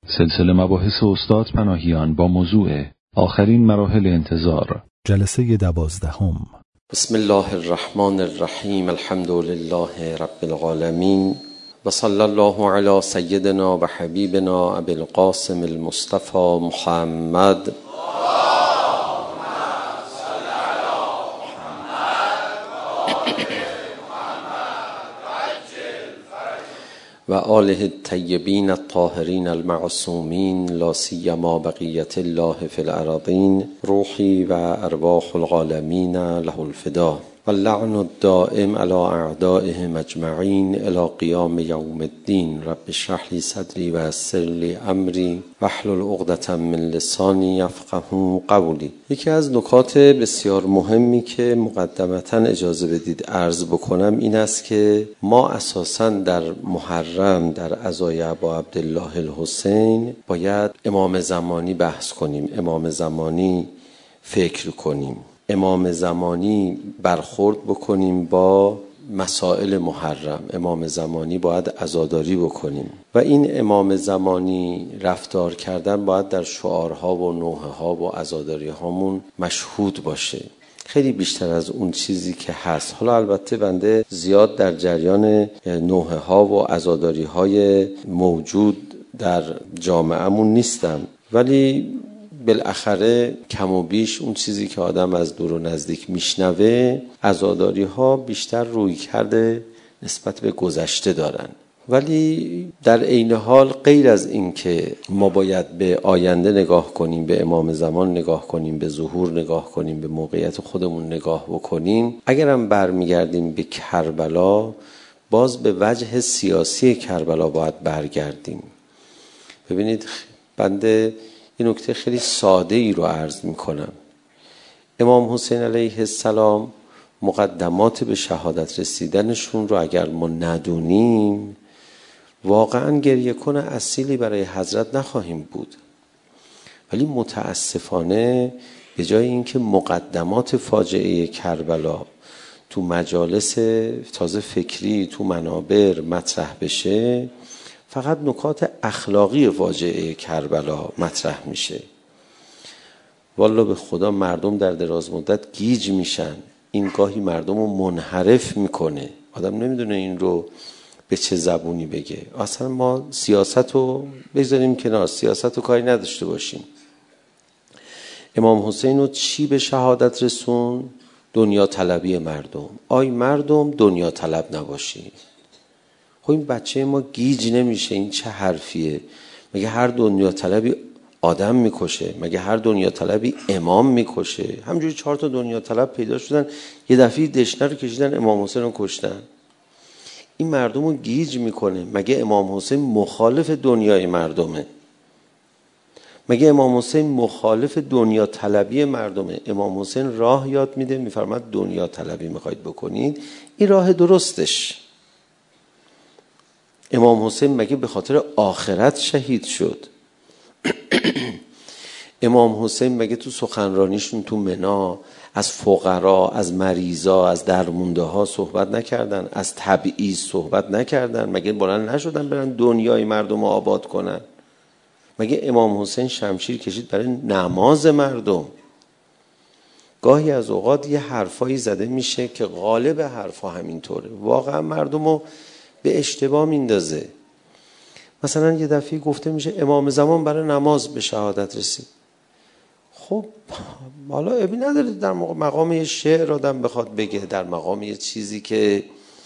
سلسله مباحث استاد پناهیان با موضوع آخرین مراحل انتظار، جلسه 12. بسم الله الرحمن الرحیم. الحمد لله رب العالمین و صلی الله علی سیدنا و حبیبنا ابی القاسم المصطفى محمد و آله الطیبین الطاهرین المعصومین لا سیما بقیت الله فی الارضین روحی و ارواح العالمین له الفدا و اللعن الدائم علی اعدائهم اجمعین الی قیام یوم الدین. رب اشرح لی صدری و یسر لی امری واحلل عقدة من لسانی یفقهوا قولی. یکی از نکات بسیار مهمی که مقدمتاً اجازه بدید عرض بکنم این است که ما اساساً در محرم در عزای ابا عبدالله الحسین باید امام زمانی بحث کنیم، امام زمانی فکر کنیم، امام زمانی برخورد بکنیم با مسائل محرم. امام زمانی باید عزاداری بکنیم و این امام زمانی رفتار کردن باید در شعارها و نوحه‌ها و عزاداری هامون مشهود باشه، خیلی بیشتر از اون چیزی که هست. حالا البته بنده زیاد در جریان نوحه‌ها و عزاداری های موجود در جامعهمون نیستم، ولی بالاخره کم و بیش اون چیزی که آدم از دور و نزدیک میشنوه، عزاداری ها بیشتر روی کرده نسبت به گذشته دارن. ولی در عین حال غیر از این که ما باید به آینده نگاه کنیم، به امام زمان نگاه کنیم، به ظهور نگاه کنیم، به موقعیت خودمون نگاه بکنیم، اگرم برمیگردیم به کربلا باز به وجه سیاسی کربلا باید برگردیم. ببینید بنده این نکته خیلی ساده ای رو عرض میکنم. امام حسین علیه السلام مقدمات به شهادت رسیدنشون رو اگر ما ندونیم واقعا گریه کن اصیلی برای حضرت نخواهیم بود. ولی متاسفانه به جای اینکه مقدمات فاجعه کربلا تو مجالس تازه فکری تو منابر مطرح بشه، فقط نکات اخلاقی فاجعه کربلا مطرح میشه. والله به خدا مردم در دراز مدت گیج میشن. این گاهی مردم رو منحرف میکنه، آدم نمیدونه این رو به چه زبونی بگه. اصلا ما سیاست رو بذاریم کنار، سیاست رو کاری نداشته باشیم. امام حسین رو چی به شهادت رسون؟ دنیا طلبی مردم. آی مردم دنیا طلب نباشی. خب این بچه ما گیج نمیشه؟ این چه حرفیه؟ مگه هر دنیا طلبی آدم میکشه؟ مگه هر دنیا طلبی امام میکشه؟ همجوری 4 تا دنیا طلب پیدا شدن، یه دفعه دشنه رو کشیدن امام حسین رو کشتن. این مردم رو گیج میکنه. مگه امام حسین مخالف دنیای مردمه؟ مگه امام حسین مخالف دنیا طلبی مردمه؟ امام حسین راه یاد میده، میفرماد دنیا طلبی میخواید بکنید، این راه درستش. امام حسین مگه به خاطر آخرت شهید شد؟ امام حسین مگه تو سخنرانیشون تو منا از فقرا، از مریضا، از درمونده ها صحبت نکردن؟ از تبعیض صحبت نکردن؟ مگه بلند نشدن برن دنیای مردم رو آباد کنن؟ مگه امام حسین شمشیر کشید برای نماز مردم؟ گاهی از اوقات یه حرفایی زده میشه که غالب حرفا همینطوره، واقعا مردم رو به اشتباه میندازه. مثلا یه دفعه گفته میشه امام زمان برای نماز به شهادت رسید. خب حالا ابی نداره در مقام یه شعر آدم بخواد بگه، در مقام یه چیزی که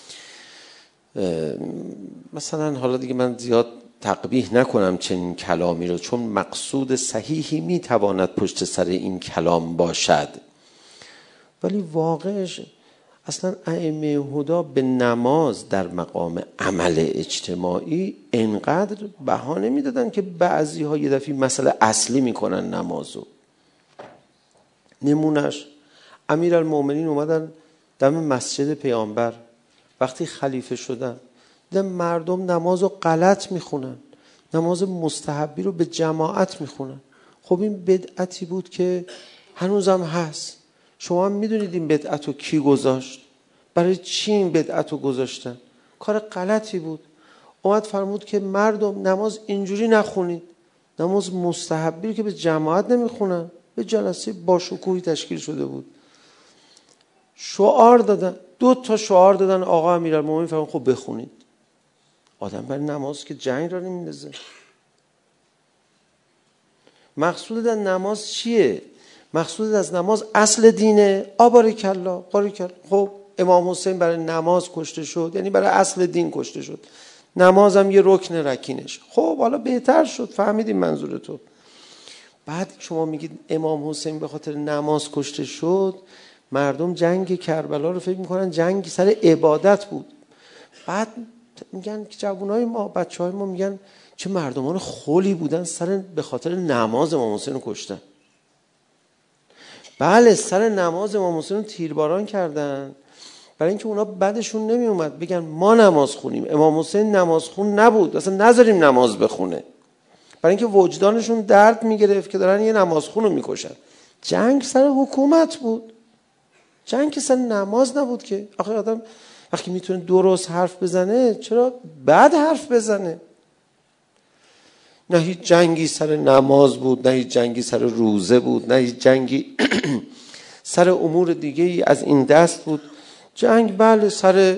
مثلا حالا دیگه من زیاد تقبیح نکنم چنین کلامی رو، چون مقصود صحیحی میتواند پشت سر این کلام باشد، ولی واقعش اصلا ائمه هدا به نماز در مقام عمل اجتماعی انقدر بهانه میدادن که بعضی ها یه دفعه مسئله اصلی میکنن نمازو. نمونش امیرالمومنین اومدن دم مسجد پیامبر وقتی خلیفه شدن، دیدن مردم نمازو غلط میخونن، نماز مستحبی رو به جماعت میخونن. خب این بدعتی بود که هنوزم هست. شما هم میدونید این بدعت رو کی گذاشت؟ برای چی این بدعت رو گذاشتن؟ کار غلطی بود. اومد فرمود که مردم نماز اینجوری نخونید، نماز مستحبی رو که به جماعت نمیخونن، به جلسه باشکوهی تشکیل شده بود، شعار دادن، 2 شعار دادن، آقا امیرالمومنین فرمود خب بخونید. آدم برای نماز که جنگ را نمیندازه. مقصود از نماز چیه؟ مقصود از نماز اصل دینه. باریکالله باریکالله. خب امام حسین برای نماز کشته شد، یعنی برای اصل دین کشته شد. نماز هم یه رکن رکینش. خب حالا بهتر شد، فهمیدیم منظور تو. بعد شما میگید امام حسین به خاطر نماز کشته شد. مردم جنگ کربلا رو فکر میکنن جنگ سر عبادت بود. بعد میگن که جوانای ما، بچهای ما میگن چه مردمان خولی بودن به خاطر نماز امام حسین رو کشتن. بله، سر نماز امام حسین رو تیرباران کردن، برای اینکه اونا بعدشون نمی اومد بگن ما نماز خونیم، امام حسین نماز خون نبود، اصلا نذاریم نماز بخونه، برای اینکه وجدانشون درد میگرفت که دارن یه نماز خون رو میکشن. جنگ سر حکومت بود، جنگ سر نماز نبود که. آخه آدم وقتی میتونه درست حرف بزنه چرا بد حرف بزنه؟ نه هیچ جنگی سر نماز بود، نه هیچ جنگی سر روزه بود، نه هیچ جنگی سر امور دیگه ای از این دست بود. جنگ بله سر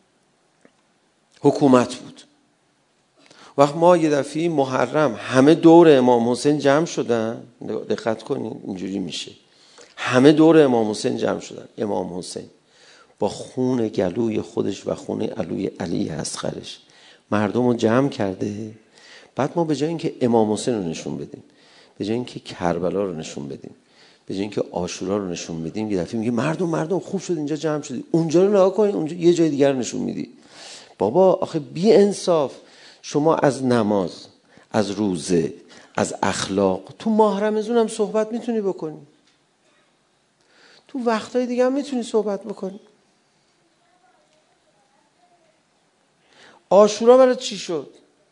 حکومت بود. وقت ما یه دفعه محرم همه دور امام حسین جمع شدن، دقت کنین اینجوری میشه، همه دور امام حسین جمع شدن. امام حسین با خون گلوی خودش و خون علی اصغرش مردم رو جمع کرده. بعد ما به جای اینکه امام حسین رو نشون بدیم، به جای اینکه کربلا رو نشون بدیم، به جای اینکه عاشورا رو نشون بدیم، یه دفعه میگه مردم خوب شد اینجا جمع شدی، اونجا رو نگاه کنید، اونجا یه جای دیگر رو نشون میدی. بابا آخه بی انصاف. شما از نماز، از روزه، از اخلاق تو ماه رمضان هم صحبت میتونی بکنی، تو وقتای دیگه هم میتونی صحبت بکنی. عاشورا برای چی شد؟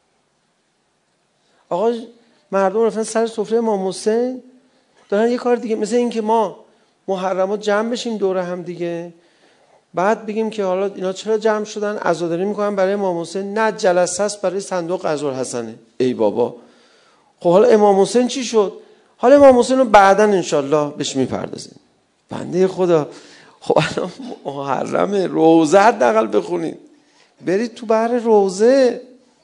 آقا مردم رفتن سر سفره امام حسین دارن یه کار دیگه، مثل این که ما محرمات جمع بشیم دور هم دیگه، بعد بگیم که حالا اینا چرا جمع شدن، عزاداری میکنن برای امام حسین. نه، جلسه است برای صندوق عزالحسنه. ای بابا، خب حالا امام حسین چی شد؟ حالا امام حسین رو بعداً انشالله بهش میپردازیم. بنده خدا، خب الان محرمه، روزه حداقل بخونید، برید تو بحر روزه.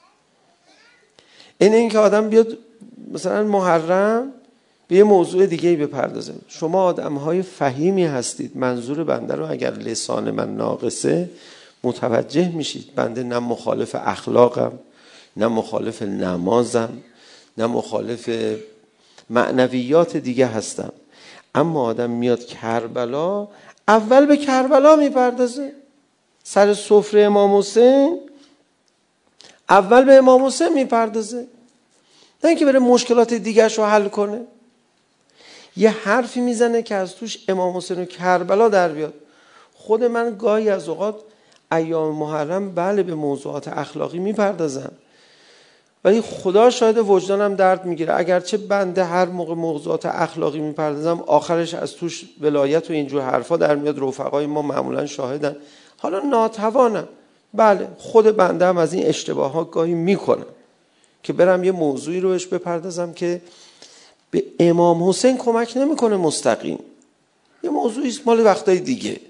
این که آدم بیاد مثلا محرم به یه موضوع دیگه‌ای بپردازه. شما آدم‌های فهیمی هستید، منظور بنده رو اگر لسان من ناقصه متوجه میشید. بنده نه مخالف اخلاقم، نه مخالف نمازم، نه مخالف معنویات دیگه هستم. اما آدم میاد کربلا، اول به کربلا میپردازه. سر سفره امام حسین اول به امام حسین میپردازه، نه اینکه بره مشکلات دیگرش رو حل کنه. یه حرفی میزنه که از توش امام حسین و کربلا در بیاد. خود من گاهی از اوقات ایام محرم بله به موضوعات اخلاقی میپردازم، ولی خدا شاید وجدانم درد میگیره. اگرچه بنده هر موقع موضوعات اخلاقی میپردازم آخرش از توش ولایت و اینجور حرفا در میاد. رفقای ما معمولا شاهدن. حالا ناتوانم، بله خود بنده هم از این اشتباهات گاهی میکنم که برم یه موضوعی رو بهش بپردازم که به امام حسین کمک نمیکنه مستقیم، یه موضوعی است مال وقتای دیگه.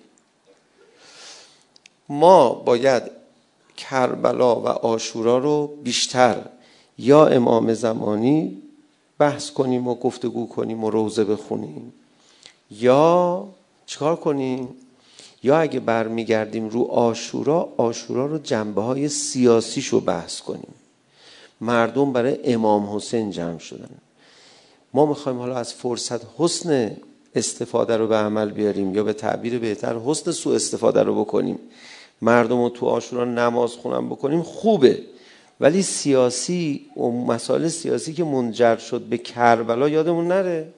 ما باید کربلا و عاشورا رو بیشتر یا امام زمانی بحث کنیم و گفتگو کنیم و روزه بخونیم، یا چیکار کنیم؟ یا اگه برمیگردیم رو عاشورا رو جنبه‌های سیاسیشو بحث کنیم. مردم برای امام حسین جمع شدن، ما میخوایم حالا از فرصت حسن استفاده رو به عمل بیاریم، یا به تعبیر بهتر حسن سوء استفاده رو بکنیم، مردم رو تو عاشورا نماز خونم بکنیم، خوبه. ولی سیاسی و مسائل سیاسی که منجر شد به کربلا یادمون نره.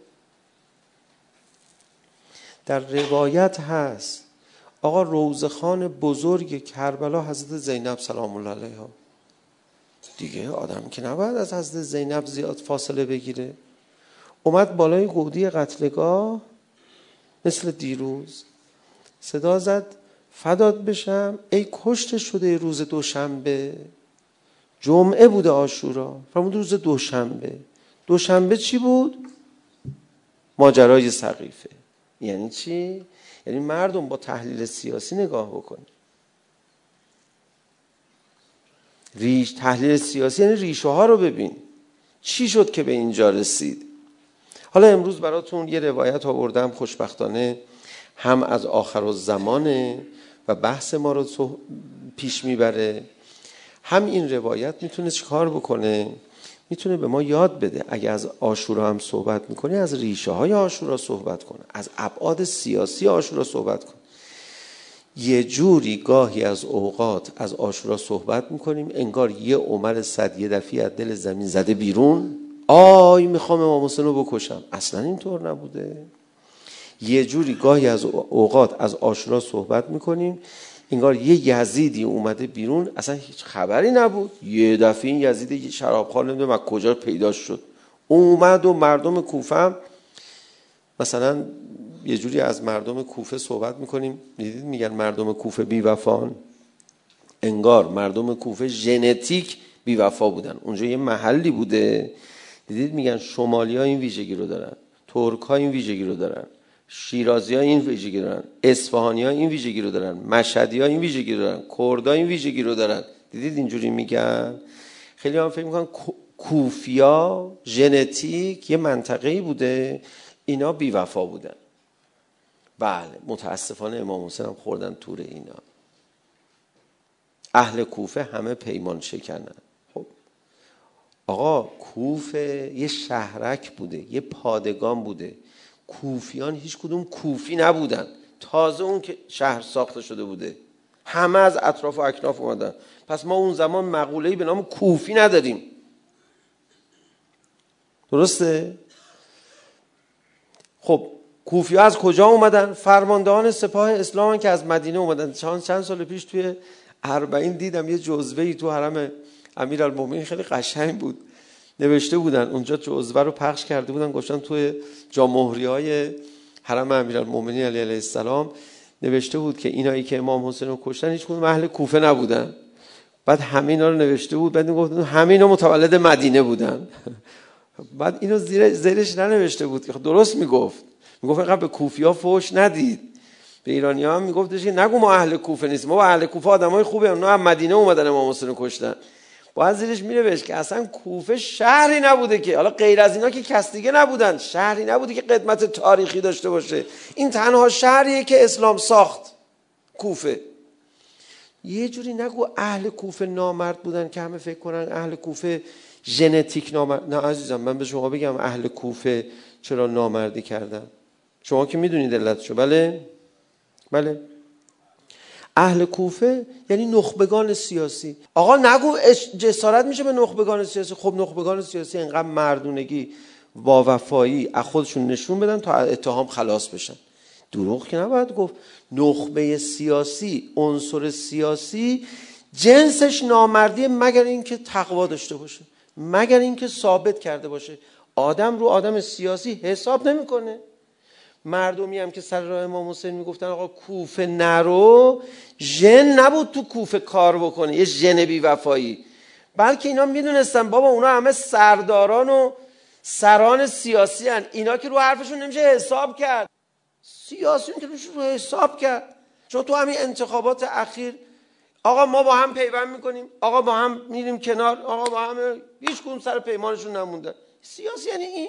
در روایت هست آقا روزخان بزرگ کربلا حضرت زینب سلام الله علیها، دیگه آدم که نباید از حضرت زینب زیاد فاصله بگیره. اومد بالای گودی قتلگاه مثل دیروز، صدا زد فدات بشم ای کشته شده روز دوشنبه. جمعه بوده عاشورا، فرمود روز دوشنبه دوشنبه چی بود؟ ماجرای سقیفه. یعنی چی؟ یعنی مردم با تحلیل سیاسی نگاه بکنید. تحلیل سیاسی یعنی ریشه ها رو ببین، چی شد که به اینجا رسید. حالا امروز براتون یه روایت آوردم، خوشبختانه هم از آخرالزمانه و بحث ما رو پیش میبره، هم این روایت میتونه چیکار بکنه؟ میتونه به ما یاد بده اگه از عاشورا هم صحبت میکنی از ریشه های عاشورا صحبت کنه، از ابعاد سیاسی عاشورا صحبت کنه. یه جوری گاهی از اوقات از عاشورا صحبت میکنیم انگار یه عمر صد یه دفعه از دل زمین زده بیرون، آی میخوام امام حسین رو بکشم. اصلا اینطور نبوده. یه جوری گاهی از اوقات از عاشورا صحبت میکنیم انگار یه یزیدی اومده بیرون، اصلا هیچ خبری نبود، یه دفعه این یزید شرابخوار نمیدونم از کجا پیدا شد اومد. و مردم کوفه هم مثلا یه جوری از مردم کوفه صحبت میکنیم، دیدید میگن مردم کوفه بی وفان، انگار مردم کوفه ژنتیک بی وفا بودن. اونجا یه محلی بوده، دیدید میگن شمالی ها این ویژگی رو دارن، ترک ها این ویژگی رو دارن، شیرازی ها این ویژگی رو دارن، اصفهانی ها این ویژگی رو دارن، مشهدی ها این ویژگی رو دارن، کرد ها این ویژگی رو دارن. دیدید اینجوری میگن. خیلی هم فکر میکنن کوفیا ژنتیک یه منطقه‌ای بوده، اینا بی وفا بودن. بله متاسفانه امام حسین هم خوردن تور اینا. اهل کوفه همه پیمان شکنن. خب آقا کوفه یه شهرک بوده، یه پادگان بوده، کوفیان هیچ کدوم کوفی نبودن، تازه اون که شهر ساخته شده بوده همه از اطراف و اکناف اومدن. پس ما اون زمان مقوله‌ای به نام کوفی نداریم. درسته؟ خب کوفی ها از کجا اومدن؟ فرماندهان سپاه اسلام که از مدینه اومدن. چند سال پیش توی 40 دیدم یه جزوه‌ای تو حرم امیرالمومنین، خیلی قشنگ بود، نوشته بودن اونجا، جزوه رو پخش کرده بودن، گفتن توی جا مهری‌های حرم امیرالمومنین علیه السلام نوشته بود که اینایی که امام حسین رو کشتن هیچ کدوم اهل کوفه نبودن. بعد همه اینا رو نوشته بود، بعد گفتن همه اینا متولد مدینه بودن. بعد اینو زیرش ننوشته بود که درست میگفت اینقدر به کوفی‌ها فحش ندید، به ایرانی‌ها هم میگفتش که نگو ما اهل کوفه نیستیم، ما اهل کوفه آدمای خوبه، اونا هم مدینه اومدن امام حسین رو کشتن. باید زیرش مینوشت که اصلا کوفه شهری نبوده که، حالا غیر از اینا که کس دیگه نبودن، شهری نبوده که قدمت تاریخی داشته باشه. این تنها شهریه که اسلام ساخت، کوفه. یه جوری نگو اهل کوفه نامرد بودن که همه فکر کنن اهل کوفه ژنتیک نامرد. نه عزیزم، من به شما بگم اهل کوفه چرا نامردی کردن، شما که میدونید علتشو. بله اهل کوفه یعنی نخبگان سیاسی. آقا نگو جسارت میشه به نخبگان سیاسی. خب نخبگان سیاسی انقدر مردونگی با وفایی از خودشون نشون بدن تا اتهام خلاص بشن. دروغ که نباید گفت. نخبه سیاسی، عنصر سیاسی جنسش نامردیه مگر اینکه تقوا داشته باشه، مگر اینکه ثابت کرده باشه. آدم رو آدم سیاسی حساب نمیکنه. مردمی هم که سر راه امام حسین میگفتن آقا کوفه نرو، ژن نبود تو کوفه کار بکنه، یه ژن بی وفایی، بلکه اینا میدونستن بابا اونا همه سرداران و سران سیاسی هن. اینا که رو حرفشون نمیشه حساب کرد، سیاسیون که رو حساب کرد. چون تو همین انتخابات اخیر آقا ما با هم پیوند میکنیم، آقا با هم میریم کنار، آقا با هم، هیچ کدوم سر پیمانشون نمونده. سیاسی یعنی این.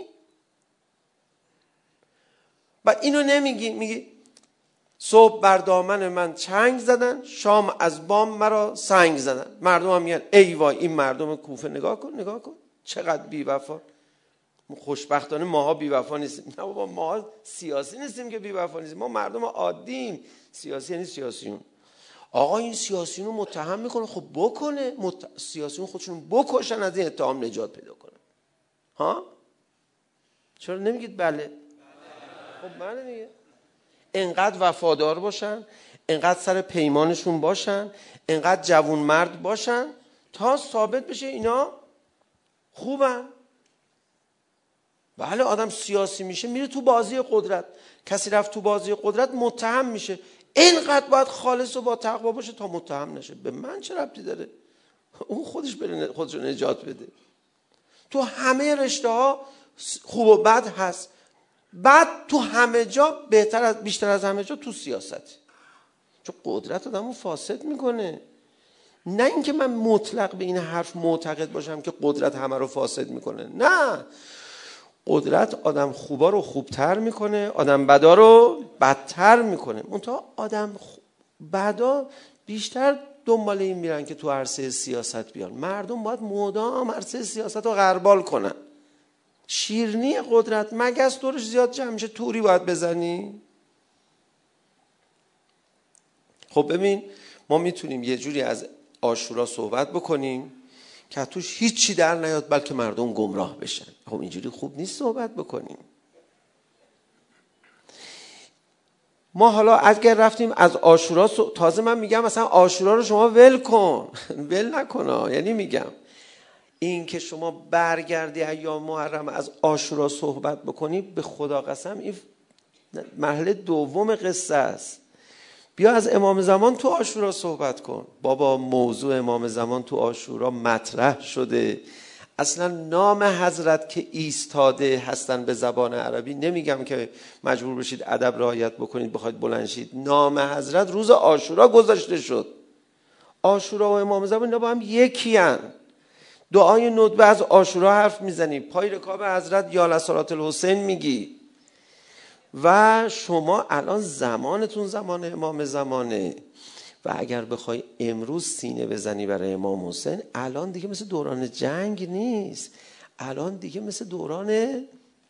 و اینو نمیگی، میگی صبح بر دامن من چنگ زدن، شام از بام مرا سنگ زدن. مردم هم میگن ای وای این مردم کوفه، نگاه کن چقدر بی وفا. خوشبختانه ماها بی وفا نیستیم. نه بابا، ماها سیاسی نیستیم که بی وفا نیستیم، ما مردم عادییم. سیاسی یعنی سیاسیون. آقا این سیاسیون رو متهم میکنه، خب بکنه، سیاسیون خودشون بکشن از این اتهام نجات پیدا کنن. ها چرا نمیگید بله؟ خب بله دیگه. انقدر وفادار باشن، انقدر سر پیمانشون باشن، انقدر جوون مرد باشن تا ثابت بشه اینا خوبن. بله آدم سیاسی میشه میره تو بازی قدرت. کسی رفت تو بازی قدرت متهم میشه. اینقدر باید خالص و با تقوا باشه تا متهم نشه. به من چه ربطی داره؟ اون خودش بره خودشو نجات بده. تو همه رشته ها خوب و بد هست. بعد تو همه جا بیشتر از همه جا تو سیاست، چون قدرت آدمو فاسد میکنه. نه اینکه من مطلق به این حرف معتقد باشم که قدرت همه رو فاسد میکنه، نه، قدرت آدم خوبا رو خوبتر میکنه، آدم بدا رو بدتر میکنه. منتها آدم بدا بیشتر دنبال این میرن که تو عرصه سیاست بیان. مردم باید مدام عرصه سیاست رو غربال کنن. شیرنی قدرت، مگس دورش زیاد جمع میشه توری باید بزنی. خب ببین، ما میتونیم یه جوری از عاشورا صحبت بکنیم که توش هیچی در نیاد بلکه مردم گمراه بشن. خب اینجوری خوب نیست صحبت بکنیم. ما حالا اگر رفتیم از عاشورا تازه من میگم مثلا عاشورا رو شما ول کن، ول نکن، یعنی میگم این که شما برگردی ایام محرم از عاشورا صحبت بکنی، به خدا قسم این مرحله دوم قصه است. بیا از امام زمان تو عاشورا صحبت کن. بابا موضوع امام زمان تو عاشورا مطرح شده. اصلا نام حضرت که ایستاده هستن به زبان عربی، نمیگم که مجبور بشید ادب رعایت بکنید بخواید بلند شید، نام حضرت روز عاشورا گذاشته شد. عاشورا و امام زمان اینا با هم یکی هن. دعای ندبه از عاشورا حرف میزنی، پای رکاب حضرت یا لصلات الحسین میگی. و شما الان زمانتون زمان امام زمانه و اگر بخوای امروز سینه بزنی برای امام حسین، الان دیگه مثل دوران جنگ نیست، الان دیگه مثل دوران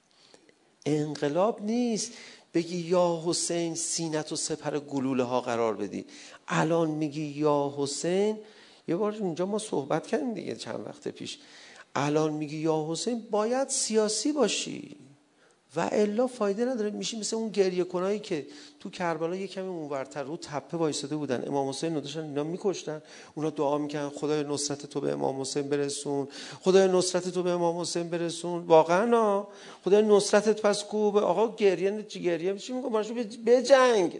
انقلاب نیست بگی یا حسین سینت و سپر گلوله ها قرار بدی. الان میگی یا حسین، یه بار اینجا ما صحبت کردیم دیگه چند وقت پیش، الان میگی یا حسین باید سیاسی باشی و الا فایده نداره. میشی مثل اون گریه کنایی که تو کربلا یه کمی اونورتر رو تپه وایساده بودن، امام حسین رو داشتن اینا میکشتن، اونا دعا میکنن خدای نصرت تو به امام حسین برسون، خدای نصرت تو به امام حسین برسون. واقعا خدای نصرتت پس کو به آقا گریه چی میگه باشو به جنگ.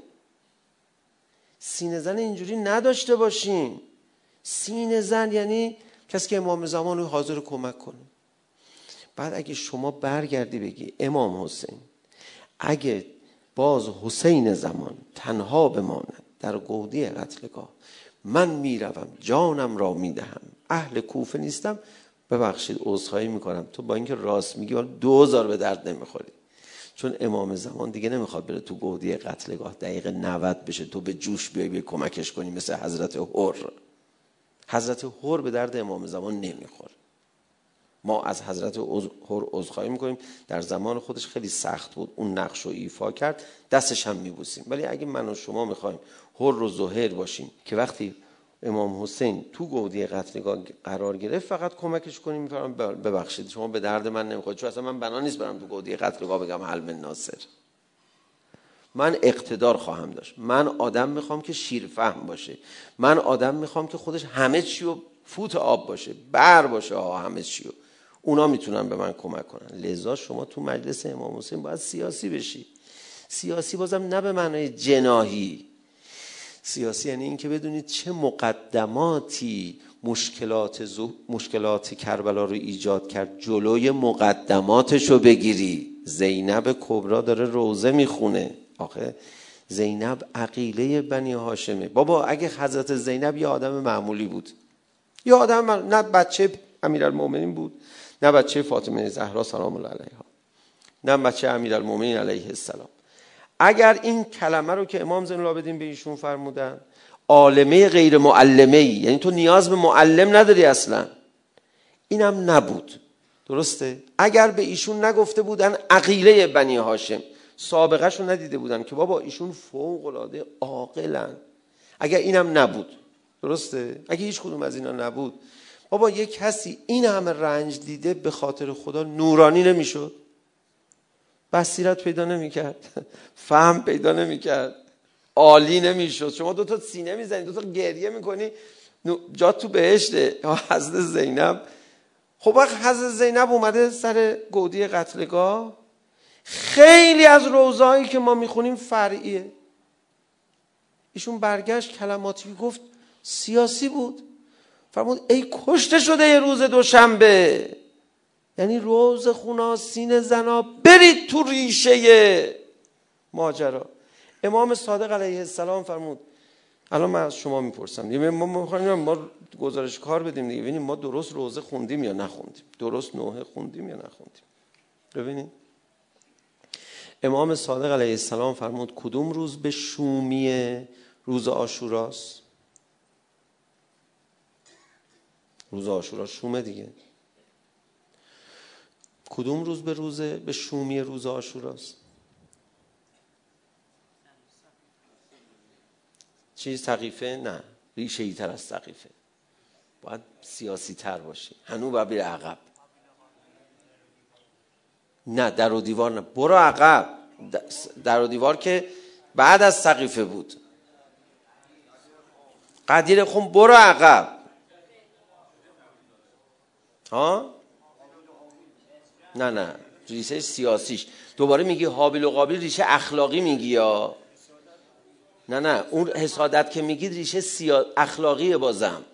سینه زن اینجوری نداشته باشیم. سینه زن یعنی کسی که امام زمان رو حاضر کمک کنه. بعد اگه شما برگردی بگی امام حسین اگه باز حسین زمان تنها بماند در گودی قتلگاه، من میروم جانم را میدهم، اهل کوفه نیستم، ببخشید عذرخواهی میکنم، تو با اینکه راست میگی ولی 2000 به درد نمیخوری. چون امام زمان دیگه نمیخواد بره تو گودی قتلگاه دقیقه 90 بشه تو به جوش بیای کمکش کنی مثل حضرت حر. حضرت حر به درد امام زمان نمیخوره. ما از حضرت حر عذرخواهی میکنیم، در زمان خودش خیلی سخت بود، اون نقش رو ایفا کرد، دستش هم میبوسیم. ولی اگه من و شما میخوایم حر و زهیر باشیم که وقتی امام حسین تو گودی قتلگاه قرار گرفت فقط کمکش کنیم، میفرمام ببخشید شما به درد من نمیخورید، چون اصلا من بنا نیست برم تو گودی قتلگاه بگم حل من ناصر. من اقتدار خواهم داشت، من آدم میخوام که شیرفهم باشه، من آدم میخوام که خودش همه چی و فوت آب باشه، بر باشه همه چی، اونا میتونن به من کمک کنن. لذا شما تو مجلس امام حسین باید سیاسی بشی. سیاسی بازم نه به معنای جناحی. سیاسی یعنی این که بدونید چه مقدماتی مشکلات کربلا رو ایجاد کرد، جلوی مقدماتش رو بگیری. زینب کبرا داره روزه میخونه، آخه زینب عقیله بنی هاشمه. بابا اگه حضرت زینب یه آدم معمولی بود، یه آدم نه بچه امیرالمومنین بود، نه بچه فاطمه زهرا سلام الله علیها، نه بچه امیرالمومنین علیه السلام، اگر این کلمه رو که امام زین العابدین به ایشون فرمودن، عالمه غیر معلمه ای، یعنی تو نیاز به معلم نداری اصلا، اینم نبود. درسته؟ اگر به ایشون نگفته بودن عقیله بنی هاشم، سابقه شو ندیده بودن که بابا ایشون فوق العاده عاقلن، اگر اینم نبود، درسته؟ اگه هیچ کدوم از اینا نبود، بابا یک کسی این همه رنج دیده به خاطر خدا نورانی نمیشد؟ بصیرت پیدا نمیکرد، فهم پیدا نمیکرد، عالی نمیشد؟ شما دوتا سینه میزنی، دوتا گریه میکنی، جا تو بهشته. حضرت زینب، خب وقت حضرت زینب اومده سر گودی قتلگاه، خیلی از روزایی که ما میخونیم فرعیه. ایشون برگشت کلماتی گفت سیاسی بود، فرمود ای کشته شده یه روز دوشنبه، یعنی روز خوناسین زنا برید تو ریشه ماجرا. امام صادق علیه السلام فرمود، الان من از شما میپرسم، ما گزارش کار بدیم دیگه، ببینیم ما درست روزه خوندیم یا نخوندیم، درست نوحه خوندیم یا نخوندیم. ببینید امام صادق علیه السلام فرمود کدوم روز به شومی روز عاشوراست؟ روز عاشورا شومه دیگه. کدوم روز به شومی روز عاشوراست؟ چیز سقیفه؟ نه، ریشه ای تر از سقیفه، باید سیاسی تر باشه، هنوز باید بری عقب. نه در و دیوار نه، برو عقب. در و دیوار که بعد از سقیفه بود. قدیر خون برو عقب. ها؟ نه ریشه سیاسیش. دوباره میگی هابیل و قابیل ریشه اخلاقی میگی یا نه اون حسادت که میگید ریشه اخلاقیه بازم.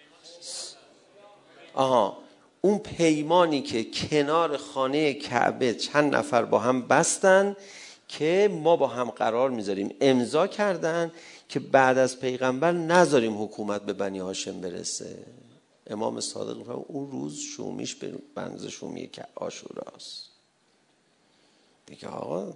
اون پیمانی که کنار خانه کعبه چند نفر با هم بستن که ما با هم قرار میذاریم، امضا کردن که بعد از پیغمبر نذاریم حکومت به بنی هاشم برسه. امام صادق میگه اون روز شومیش به بنز شومی که عاشوراست دیگه. آقا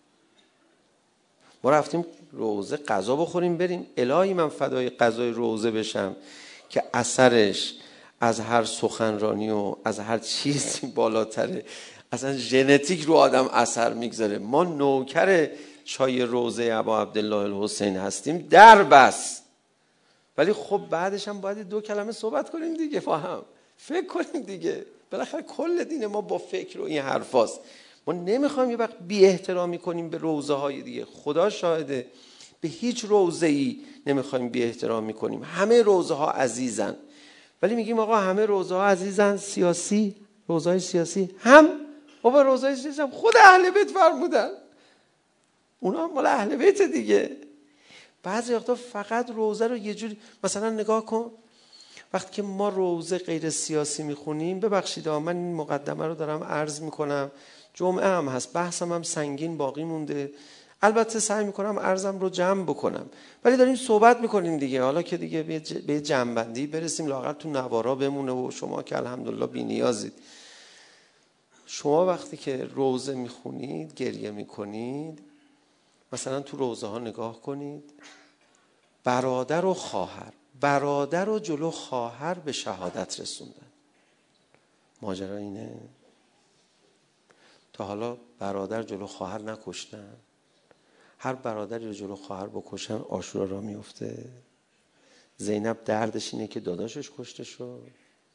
ما رفتیم روزه غذا بخوریم بریم، الهی من فدای غذای روزه بشم که اثرش از هر سخنرانی و از هر چیزی بالاتره، اصلا ژنتیک رو آدم اثر میگذاره. ما نوکر چای روزه ابا عبدالله الحسین هستیم در بس، ولی خب بعدش هم باید 2 کلمه صحبت کنیم دیگه، فهم فکر کنیم دیگه. بالاخره کل دین ما با فکر و این حرفاست. ما نمیخوایم یه وقت بی احترامی کنیم به روزه های دیگه. خدا شاهده به هیچ روزه ای نمیخوایم بی احترامی کنیم. همه روزه ها عزیزن، ولی میگیم آقا همه روزه ها عزیزن. سیاسی، روزه های سیاسی هم بابا روزه های سیاسی هم خود اهل بیت فرمودن، اونا هم مال اهل بیت دیگه. بعضی وقتا فقط روزه رو یه جوری مثلا نگاه کن، وقتی که ما روزه غیر سیاسی میخونیم، ببخشید من این مقدمه رو دارم عرض میکنم، جمعه هم هست، بحثم هم سنگین باقی مونده، البته سعی میکنم عرضم رو جمع بکنم، ولی داریم صحبت میکنیم دیگه. حالا که دیگه به جمع‌بندی برسیم، لااقل تو نوارا بمونه. و شما که الحمدلله بی نیازید، شما وقتی که روزه میخونید گریه میکنید، مثلا تو روزه ها نگاه کنید، برادر و خواهر، برادر و جلو خواهر به شهادت رسوندن. ماجرا اینه. تا حالا برادر جلو خواهر نکشتن؟ هر برادری رو جلو خواهر بکشن عاشورا را میفته. زینب دردش اینه که داداشش کشته شد.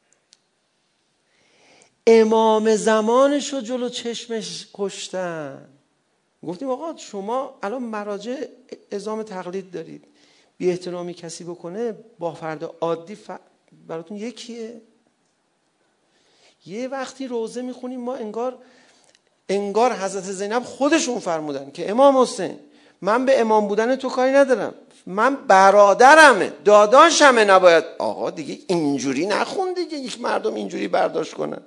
امام زمانش رو جلو چشمش کشتن. گفتیم آقا شما الان مراجع اعزام تقلید دارید، بی احترامی کسی بکنه با فرد عادی براتون یکیه؟ یه وقتی روزه میخونیم ما انگار حضرت زینب خودشون فرمودن که امام حسین من به امام بودن تو کاری ندارم، من برادرمه، داداشمه، نباید. آقا دیگه اینجوری نخون دیگه، یک مردم اینجوری برداشت کنن.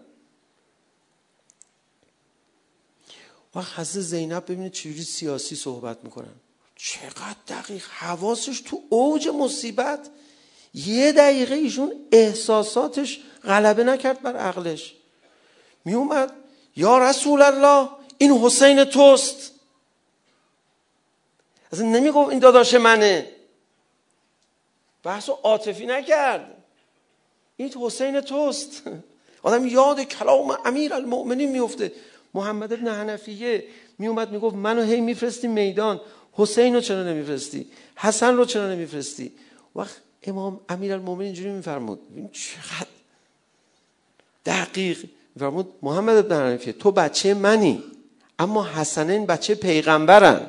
وقت حضرت زینب ببینید چجوری سیاسی صحبت میکنن، چقدر دقیق، حواسش تو اوج مصیبت. 1 دقیقه ایشون احساساتش غلبه نکرد بر عقلش، میومد یا رسول الله این حسین توست. اصلا نمیگفت این داداش منه، بحثو عاطفی نکرد، این حسین توست. آدم یاد کلام امیر المؤمنین میفته. محمد ابن حنفیه میومد میگفت منو هی میفرستی میدان، حسین رو چرا نمیفرستی، حسن رو چرا نمیفرستی؟ وقت امام امیر المؤمنین اینجوری میفرمود، چقدر دقیق میفرمود. محمد ابن حنفیه تو بچه منی، اما حسنین بچه پیغمبرن.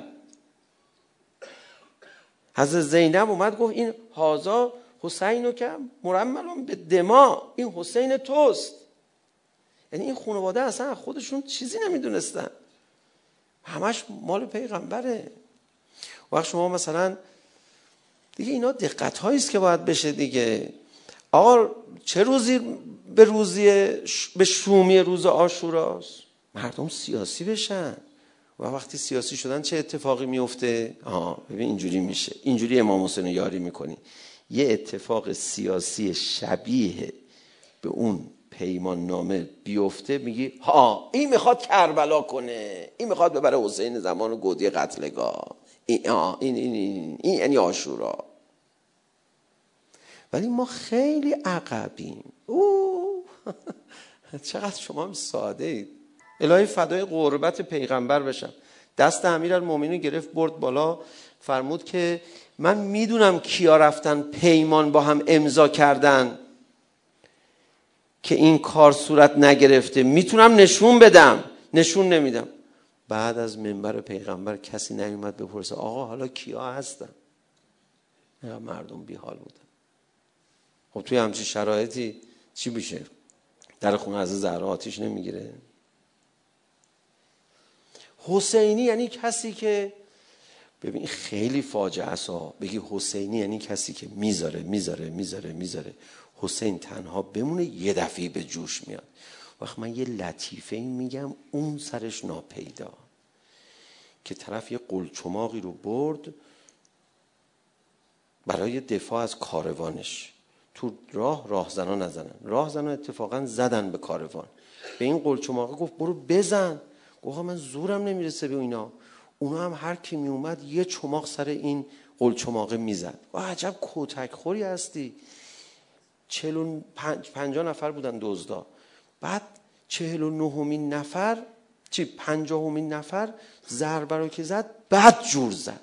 حضرت زینب اومد گفت این هازا حسینو که مرملون به دما، این حسین توست. یعنی این خانواده اصلا خودشون چیزی نمیدونستن، همش مال پیغمبره. وقت شما مثلا دیگه اینا دقت هاییست که باید بشه دیگه. آقا چه روزی به شومی روز عاشوراست؟ مردم سیاسی بشن. و وقتی سیاسی شدن چه اتفاقی میفته؟ ببین اینجوری میشه، اینجوری امام حسین یاری میکنی. یه اتفاق سیاسی شبیه به اون پیمان نامه بیفته، میگی این میخواد کربلا کنه، این میخواد ببره حسین زمان گودی قتلگاه، این یعنی عاشورا. ولی ما خیلی عقبیم. چقدر شما هم ساده اید. الهی فدای قربت پیغمبر بشم. دست امیرالمومنین گرفت برد بالا، فرمود که من میدونم کیا رفتن پیمان با هم امضا کردن که این کار صورت نگرفته، میتونم نشون بدم، نشون نمیدم. بعد از منبر پیغمبر کسی نیومد بپرسه آقا حالا کیا هستن؟ مردم بیحال بودن. خب توی همچین شرایطی چی میشه؟ در خونه از زهرا آتیش نمیگیره؟ حسینی یعنی کسی که، ببین خیلی فاجعه است بگی حسینی یعنی کسی که میذاره حسین تنها بمونه، یه دفعه به جوش میاد. وقت من یه لطیفه میگم اون سرش ناپیدا، که طرف یه قلچماقی رو برد برای دفاع از کاروانش، تو راهزنا نزنن، راهزنا اتفاقا زدن به کاروان. به این قلچماقه گفت برو بزن. گفت من زورم نمیرسه به اینا. اونا هم هر کی می اومد یه چماق سر این قلچماقه میزد. عجب کتک خوری هستی. 50 نفر بودن دزدا. بعد 49مین نفر 50مین نفر ضربه رو که زد بد جور زد.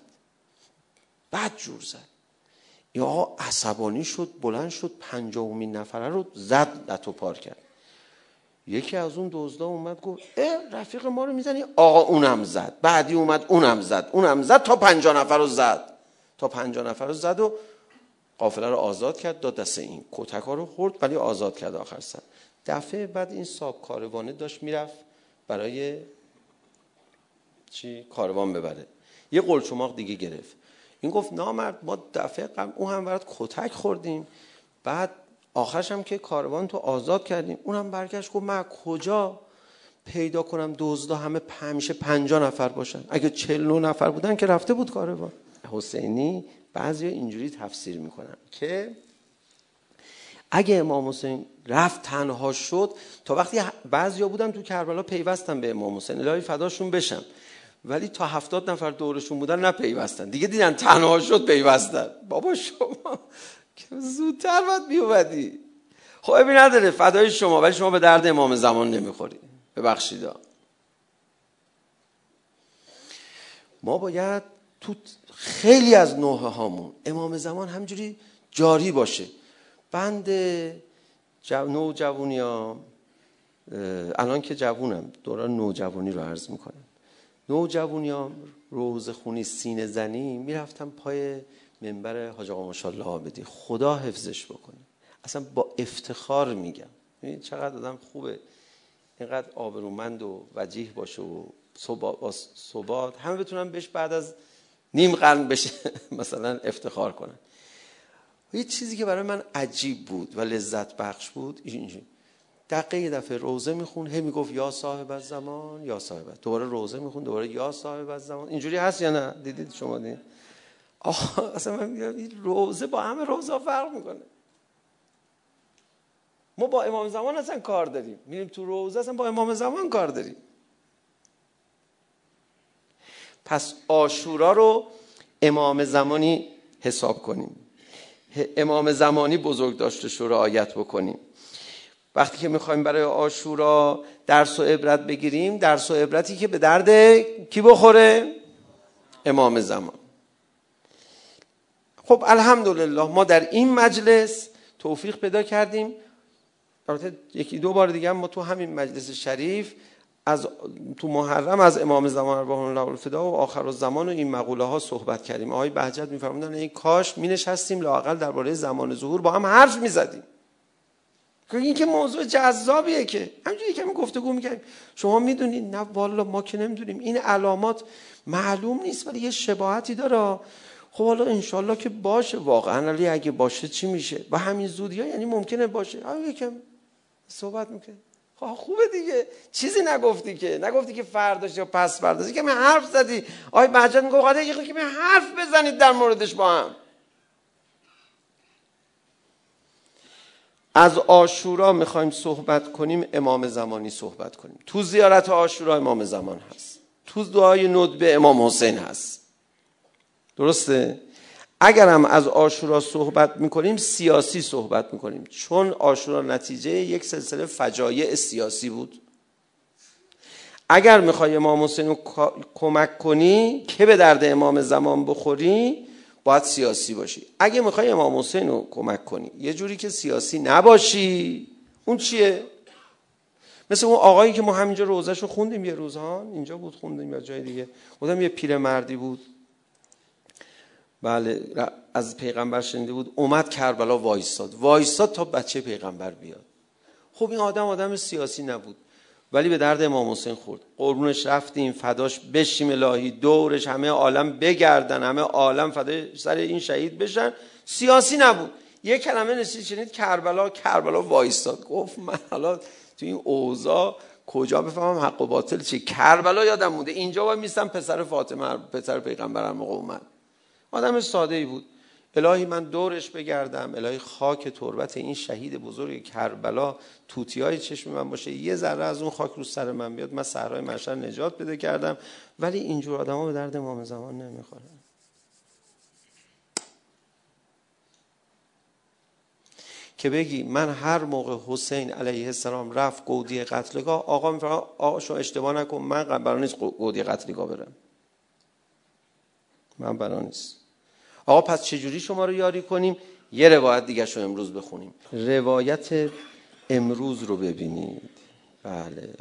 یا عصبانی شد، بلند شد 50مین نفره رو زد، لتو پار کرد. یکی از اون دزدا اومد گفت رفیق ما رو میزنی؟ آقا اونم زد. بعدی اومد اونم زد تا 50 نفر رو زد و قافله رو آزاد کرد، داد دست این. کتکا رو خورد ولی آزاد کرد آخر سر. دفعه بعد این صاحب کاروانه داشت میرفت برای کاروان ببره، یه قلچماق دیگه گرفت. این گفت نامرد ما دفعه قبل اون هم برات کتک خوردیم، بعد آخرش هم که کاروان تو آزاد کردیم. اونم برگشت گفت من کجا پیدا کنم دزدا همه همیشه 50 نفر باشن؟ اگه 49 نفر بودن که رفته بود کاروان. حسینی بعضیا اینجوری تفسیر میکنن که اگه امام حسین رفت تنها شد، تا وقتی بعضیا بودن تو کربلا پیوستن به امام حسین، الهی فداشون بشم، ولی تا 70 نفر دورشون بودن نپیوستن دیگه، دیدن تنها شد پیوستن. بابا شما که زودتر باید بیومدی. خب ابی نداره، فدای شما، ولی شما به درد امام زمان نمیخوری. ببخشیدا. ما باید تو خیلی از نوحه هامون امام زمان همجوری جاری باشه. بند نوجوانیام الان که جوونم، دوران نوجوانی رو عرض میکنم، نوجوانیام روز خونی سینه زنی میرفتم پای منبر حاج آقا ماشاءالله عابدی، خدا حفظش بکنه. اصلا با افتخار میگم، ببین چقدر آدم خوبه، اینقدر آبرومند و وجیه باشه و ثبات همه بتونن بهش بعد از نیم قرن بشه مثلا افتخار کنن. یه چیزی که برای من عجیب بود و لذت بخش بود اینجوری، دقیقه یه دفعه روزه میخون، هی میگفت یا صاحب الزمان یا صاحب، دوباره روزه میخون، دوباره یا صاحب الزمان. اینجوری هست یا نه؟ دیدید شما؟ دیدید اصلا من میگم این روزه با همه روزا فرق میکنه. ما با امام زمان اصلا کار داریم، میریم تو روزه اصلا با امام زمان کار داریم. پس عاشورا رو امام زمانی حساب کنیم، امام زمانی بزرگ داشتش رو رعایت بکنیم. وقتی که میخوایم برای عاشورا درس و عبرت بگیریم، درس و عبرتی که به درد کی بخوره؟ امام زمان. خب الحمدلله ما در این مجلس توفیق پیدا کردیم. البته یکی دو بار دیگه ما تو همین مجلس شریف تو محرم از امام زمان ارواح الله الفدا و آخر الزمان و این مقوله ها صحبت کردیم. آقای بهجت میفرمودن این کاش مینشستیم لااقل درباره زمان ظهور با هم حرف میزدیم. این که موضوع جذابیه که همینجوری که گفتگو میکنیم. شما میدونید؟ نه والا ما که نمیدونیم. این علامات معلوم نیست ولی یه شباهتی داره. خب حالا انشالله که باشه، واقعا ولی اگه باشه چی میشه؟ و همین زودی ها یعنی ممکنه باشه. یکم صحبت میکنه، خب خوبه دیگه، چیزی نگفتی که فرداش یا پس فرداش که من حرف زدی. آقای بهجت میگه آقا یه که حرف بزنید در موردش با هم. از عاشورا میخوایم صحبت کنیم، امام زمانی صحبت کنیم. تو زیارت عاشورا امام زمان هست، تو دعای ندبه امام حسین هست. درسته؟ اگرم از عاشورا صحبت میکنیم سیاسی صحبت میکنیم، چون عاشورا نتیجه یک سلسله فجایع سیاسی بود. اگر میخوای امام حسین رو کمک کنی که به درد امام زمان بخوری باید سیاسی باشی. اگه میخوای امام حسین رو کمک کنی یه جوری که سیاسی نباشی، اون چیه؟ مثل اون آقایی که ما همینجا روزش رو خوندیم یه روز ها، اینجا بود خوندیم یا جای دیگه، بودم یه پیرمردی بود، بله از پیغمبر شنیده بود، اومد کربلا وایستاد تا بچه پیغمبر بیاد. خب این آدم سیاسی نبود ولی به درد امام حسین خورد. قربونش رفتیم، فداش بشیم الهی، دورش همه عالم بگردن، همه عالم فدای سر این شهید بشن. سیاسی نبود، یک کلمه نشید شنید کربلا وایستاد. گفت من حالا تو این اوضاع کجا بفهمم حق و باطل چیه؟ کربلا یادم مونده، اینجا وای میستم پسر فاطمه پسر پیغمبرم موقع اومد. آدم ساده ای بود. الهی من دورش بگردم، الهی خاک تربت این شهید بزرگ کربلا توتیای چشم من باشه، یه ذره از اون خاک رو سر من بیاد، من صحرای محشر نجات بده کردم. ولی اینجور آدما به درد امام زمان نمیخورن. که بگی من هر موقع حسین علیه السلام رفت گودی قتلگاه، آقا میفرما آقا شما اشتباه نکن، من قرار نیست گودی قتلگاه برم، من قرار نیست. آقا پس چجوری شما رو یاری کنیم؟ یه روایت دیگه شو امروز بخونیم، روایت امروز رو ببینید. بله،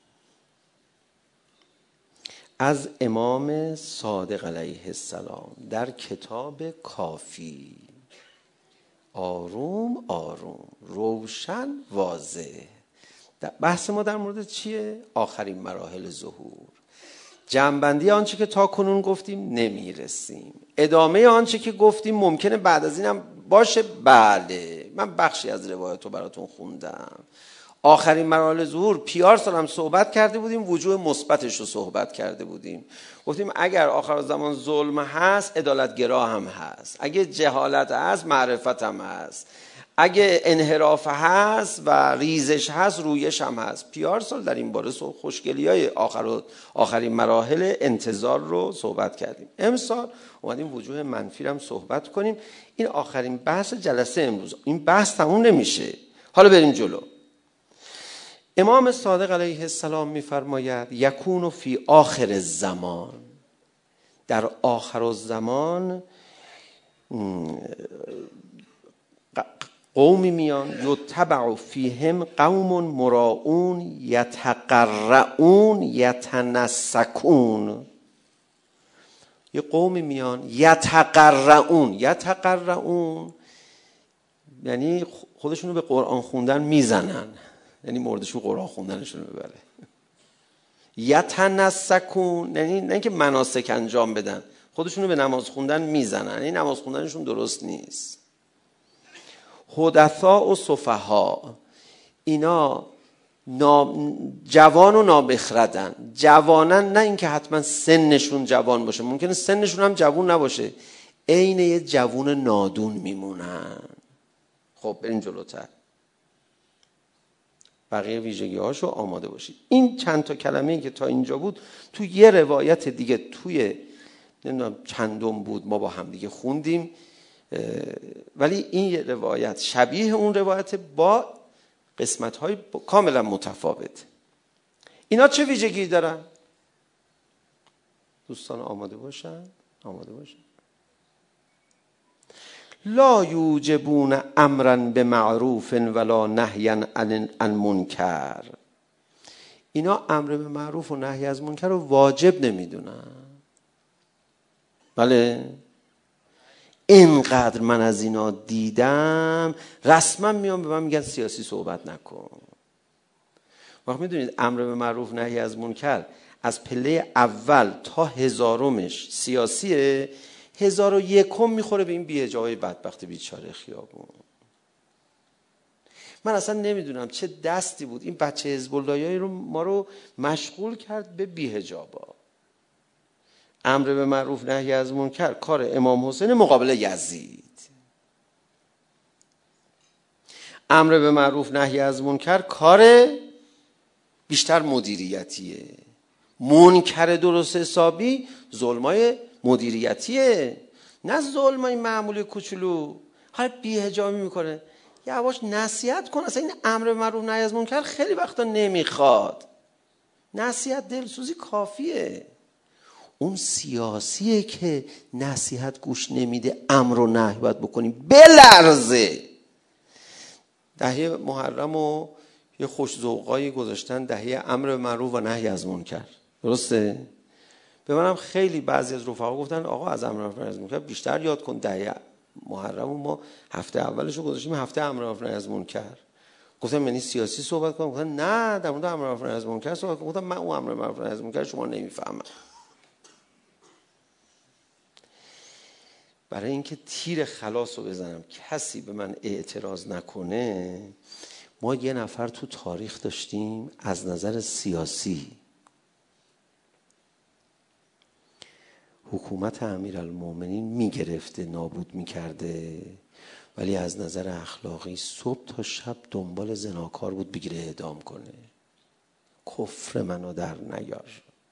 از امام صادق علیه السلام در کتاب کافی، آروم آروم، روشن، واضح. بحث ما در مورد چیه؟ آخرین مراحل ظهور، جمع‌بندی آنچه که تا کنون گفتیم نمیرسیم، ادامه آنچه که گفتیم ممکنه بعد از اینم باشه. بله، من بخشی از روایت رو براتون خوندم. آخرین مراحل ظهور پیار سالم صحبت کرده بودیم، وجوه مثبتش رو صحبت کرده بودیم. گفتیم اگر آخر زمان ظلم هست عدالتگرا هم هست، اگه جهالت هست معرفت هم هست، اگه انحراف هست و ریزش هست رویش هم هست. پیار سال در این باره خوشگلی‌های آخرین مراحل انتظار رو صحبت کردیم. امسال اومدیم وجوه منفی هم صحبت کنیم. این آخرین بحث جلسه امروز. این بحث تموم نمیشه، حالا بریم جلو. امام صادق علیه السلام میفرماید یکون فی آخر الزمان، در آخر الزمان قومی میان یتبع فیهم قوم مراؤون یتقرؤون یتنسکون. یه قومی میان یتقرؤون یعنی خودشونو به قرآن خوندن میزنن، یعنی مردشون قرآن خوندنشون ببره. یتنسکون یعنی نه اینکه مناسک انجام بدن، خودشونو به نماز خوندن میزنن، یعنی نماز خوندنشون درست نیست. حدثاء و صفحاء، اینا جوان و نابخردن. جوانن نه اینکه حتما سنشون جوان باشه، ممکنه سنشون هم جوان نباشه، عین یه جوان نادون میمونن. خب بریم جلوتر، بقیه ویژگی هاشو آماده باشید. این چند تا کلمه‌ای که تا اینجا بود تو یه روایت دیگه، توی نمیدونم چندم بود، ما با هم دیگه خوندیم، ولی این یه روایت شبیه اون روایت با قسمت‌های کاملا متفاوت. اینا چه ویژگی دارن؟ دوستان آماده باشن. لا یوجبون امرا بمعروف ولا نهیا عن منکر. اینا امر به معروف و نهی از منکر رو واجب نمیدونن. بله، اینقدر من از اینا دیدم رسما میان به من میگن سیاسی صحبت نکن. وقت میدونید امر به معروف نهی از منکر از پله اول تا 1000مش سیاسیه 1001 میخوره به این بیهجای بدبخت بیچاره خیابون. من اصلا نمیدونم چه دستی بود این بچه حزب اللهی رو ما رو مشغول کرد به بیهجابا. امر به معروف نهی از منکر کار امام حسین مقابل یزید. امر به معروف نهی از منکر کار بیشتر مدیریتیه. منکر درست حسابی ظلمای مدیریتیه، نه ظلمای معمولی کوچولو. هر بی‌حجابی میکنه یواش نصیحت کن. اصلا این امر به معروف نهی از منکر خیلی وقتا نمیخواد نصیحت، دلسوزی کافیه. اون سیاسیه که نصیحت گوش نمیده، امر و نهی باید بکنیم بلرزه. دهه محرم و یه خوش ذوقایی گذاشتن دهه امر به معروف و نهی از منکر، درسته؟ به منم خیلی بعضی از رفقا گفتن آقا از امر به معروف و نهی از منکر بیشتر یاد کن. دهه محرم و ما هفته اولش رو گذاشتیم هفته امر به معروف و نهی از منکر. گفتم یعنی سیاسی صحبت کنم؟ گفتن نه در مورد امر به معروف و نهی از منکر صحبت کنم. گفتم من اون امر به معروف و نهی از منکر شما نمیفهمم. برای اینکه تیر خلاص رو بزنم کسی به من اعتراض نکنه، ما یه نفر تو تاریخ داشتیم از نظر سیاسی حکومت امیرالمومنین میگرفته نابود میکرده، ولی از نظر اخلاقی صبح تا شب دنبال زناکار بود بگیره اعدام کنه. کفر منو در نیار.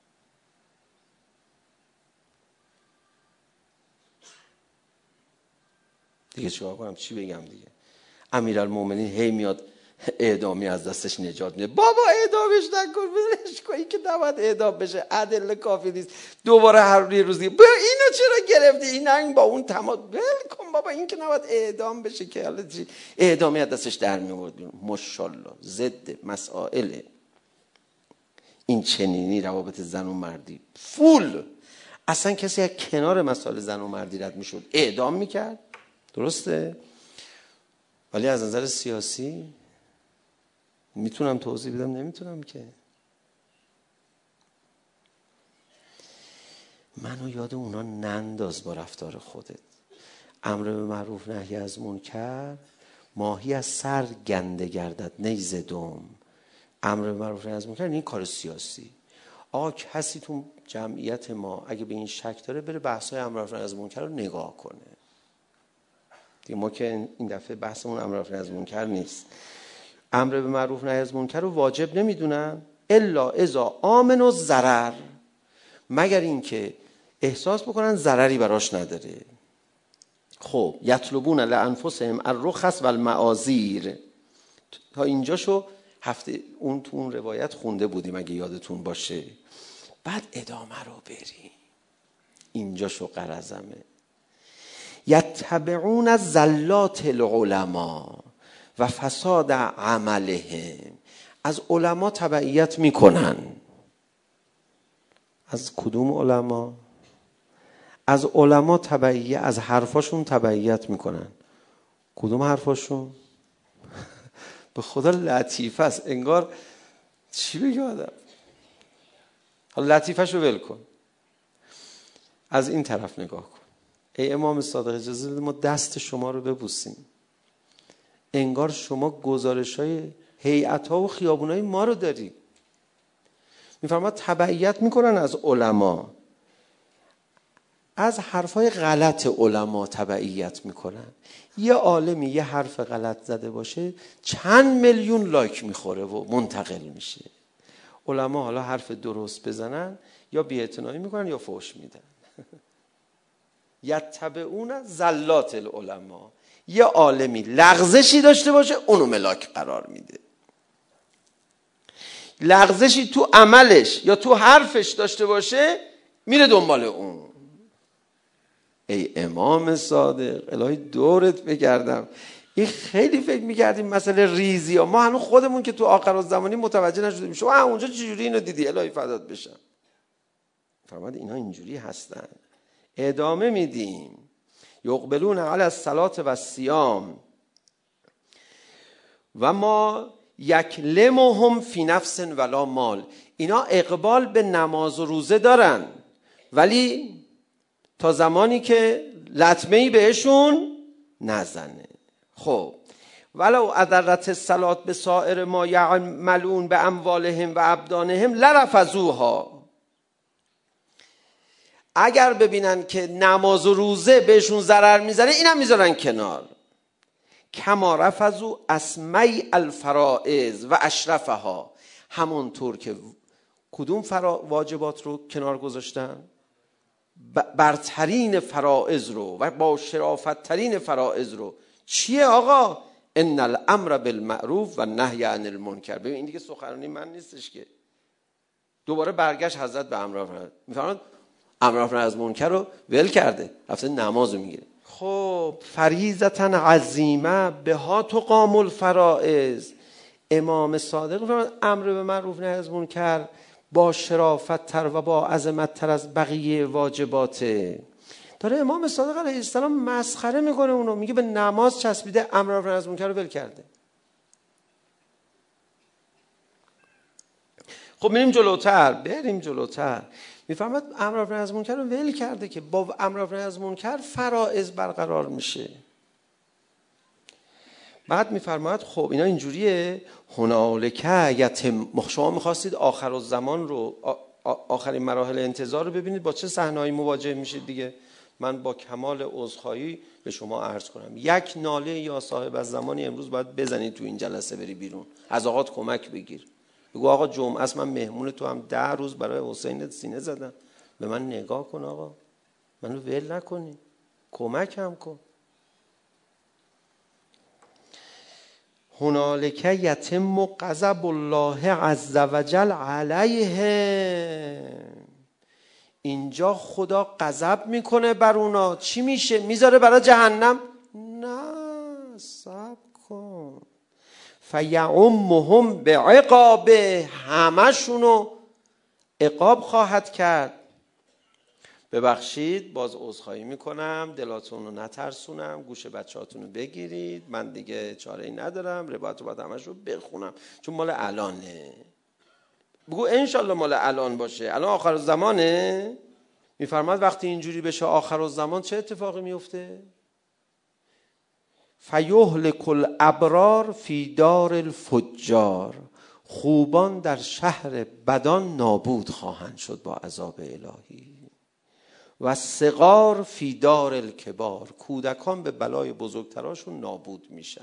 دیگه چیکار کنم؟ چی بگم دیگه؟ امیرالمومنین هی میاد اعدامی از دستش نجات میده. بابا اعدامش نکن، بزنش کن، این که نباید اعدام بشه، ادله کافی نیست. دوباره هر روز دیگه اینو چرا گرفتی؟ این با اون تماس ول کن بابا، این که نباید اعدام بشه که حالا اعدامی از دستش در میورد. ماشاءالله ضد مسائل این چنینی روابط زن و مردی فول. اصلا کسی از کنار مسائل زن و مردی رد میشد اعدام میکرد، درسته؟ ولی از نظر سیاسی میتونم توضیح بدم؟ نمیتونم که. منو یاد اونا ننداز با رفتار خودت. امر به معروف نهی از منکر ماهی از سر گنده گردد نیز دم. امر به معروف نهی از منکر این کار سیاسی. آقا کسی تو جمعیت ما اگه به این شک داره بره بحث‌های امر به معروف نهی از منکر رو نگاه کنه. ما که این دفعه بحثمون امر به معروف نهی از منکر نیست. امر به معروف نهی از منکر رو واجب نمیدونن الا اذا آمن و ضرر، مگر اینکه احساس بکنن ضرری براش نداره. خب یطلبون لانفسهم الرخص والمعاذیر. تا اینجاشو هفته اون تو اون روایت خونده بودیم اگه یادتون باشه. بعد ادامه رو بریم. اینجاشو غرضمه. یتبعون زلات العلماء و فساد عملهم. از علما تبعیت میکنن. از کدوم علما؟ از علما تبعیت، از حرفاشون تبعیت میکنن. کدوم حرفاشون؟ به خدا لطیفه است، انگار چی بگه آدم. حالا لطیفه شو ول کن، از این طرف نگاه کن. ای امام صادق اجازه بده ما دست شما رو ببوسیم. انگار شما گزارش‌های هیئت‌ها و خیابونای ما رو داری. میفرماد تبعیت میکنن از علما، از حرفای غلط علما تبعیت میکنن. یه عالمی یه حرف غلط زده باشه چند میلیون لایک میخوره و منتقل میشه. علما حالا حرف درست بزنن یا بی‌اعتنایی میکنن یا فحش میدن. یتبعون زلات العلماء. یه عالمی لغزشی داشته باشه اونو ملاک قرار میده. لغزشی تو عملش یا تو حرفش داشته باشه میره دنبال اون. ای امام صادق الهی دورت بگردم. این خیلی فکر میکردیم مسئله ریزی ها. ما هنوز خودمون که تو آخرالزمانی متوجه نشدیم. شما اونجا چجوری اینو دیدی؟ الهی فدات بشم. فرمود اینا اینجوری هستن. ادامه میدیم. یقبلون علی الصلاة و الصیام و ما یکلمهم فی نفس ولا مال. اینا اقبال به نماز و روزه دارن ولی تا زمانی که لطمه‌ای بهشون نزنه. خب ولو اضرت الصلاة به سائر ما یعملون به اموالهم و ابدانهم لرفضوها. اگر ببینن که نماز و روزه بهشون ضرر میزنه اینم میذارن کنار. کما رفضوا اسمای الفرائض و اشرفها، همونطور که کدوم واجبات رو کنار گذاشتن؟ برترین فرائض رو و با شرافت ترین فرائض رو. چیه آقا؟ ان الامر بالمعروف و نهی عن المنکر. ببین این دیگه سخنرانی من نیستش که. دوباره برگشت حضرت به امر میفرماد امر از منکر رو ول کرده، رفته نماز رو میگیره. خب فریضتا عظیمه بها تقام الفرائض. امام صادق میفرماد امر به معروف نهی از منکر با شرافت تر و با عظمت تر از بقیه واجباته. داره امام صادق علیه السلام مسخره میکنه اونو، میگه به نماز چسبیده، امر به نهی از منکر رو ول کرده. خب بریم جلوتر. میفهمد امر به نهی از منکر رو ول کرده که با امر به نهی از منکر فرائض برقرار میشه. بعد میفرماید خب اینا اینجوریه، هنالک یتم. شما میخواستید آخر الزمان رو، آخرین مراحل انتظار رو ببینید با چه صحنه‌ای مواجه میشید دیگه. من با کمال عذرخواهی به شما عرض کنم یک ناله یا صاحب از زمانی امروز باید بزنید تو این جلسه، بری بیرون از آقات کمک بگیر، بگو آقا جمعه است من مهمون تو هم 10 روز برای حسین سینه زدم، به من نگاه کن آقا، منو ول نکنی، کمک هم کن. هنالک یتم غضب الله عز وجل علیه. اینجا خدا غضب میکنه بر اونا. چی میشه؟ میذاره برای جهنم؟ نه، صبر کن. فیعمهم بعقابه، همشونو عقاب خواهد کرد. ببخشید، باز عذرخواهی میکنم، دلاتون رو نترسونم، گوش بچه‌هاتون رو بگیرید، من دیگه چاره‌ای ندارم، روایت رو باید همش رو بخونم چون مال الانه. بگو انشالله مال الان باشه، الان آخر الزمانه. میفرماد وقتی اینجوری بشه آخر الزمان چه اتفاقی میفته؟ فیهلک الابرار فی دار الفجار. خوبان در شهر بدان نابود خواهند شد با عذاب الهی. و صغار فی دار الکبار. کودکان به بلای بزرگتراشون نابود میشن.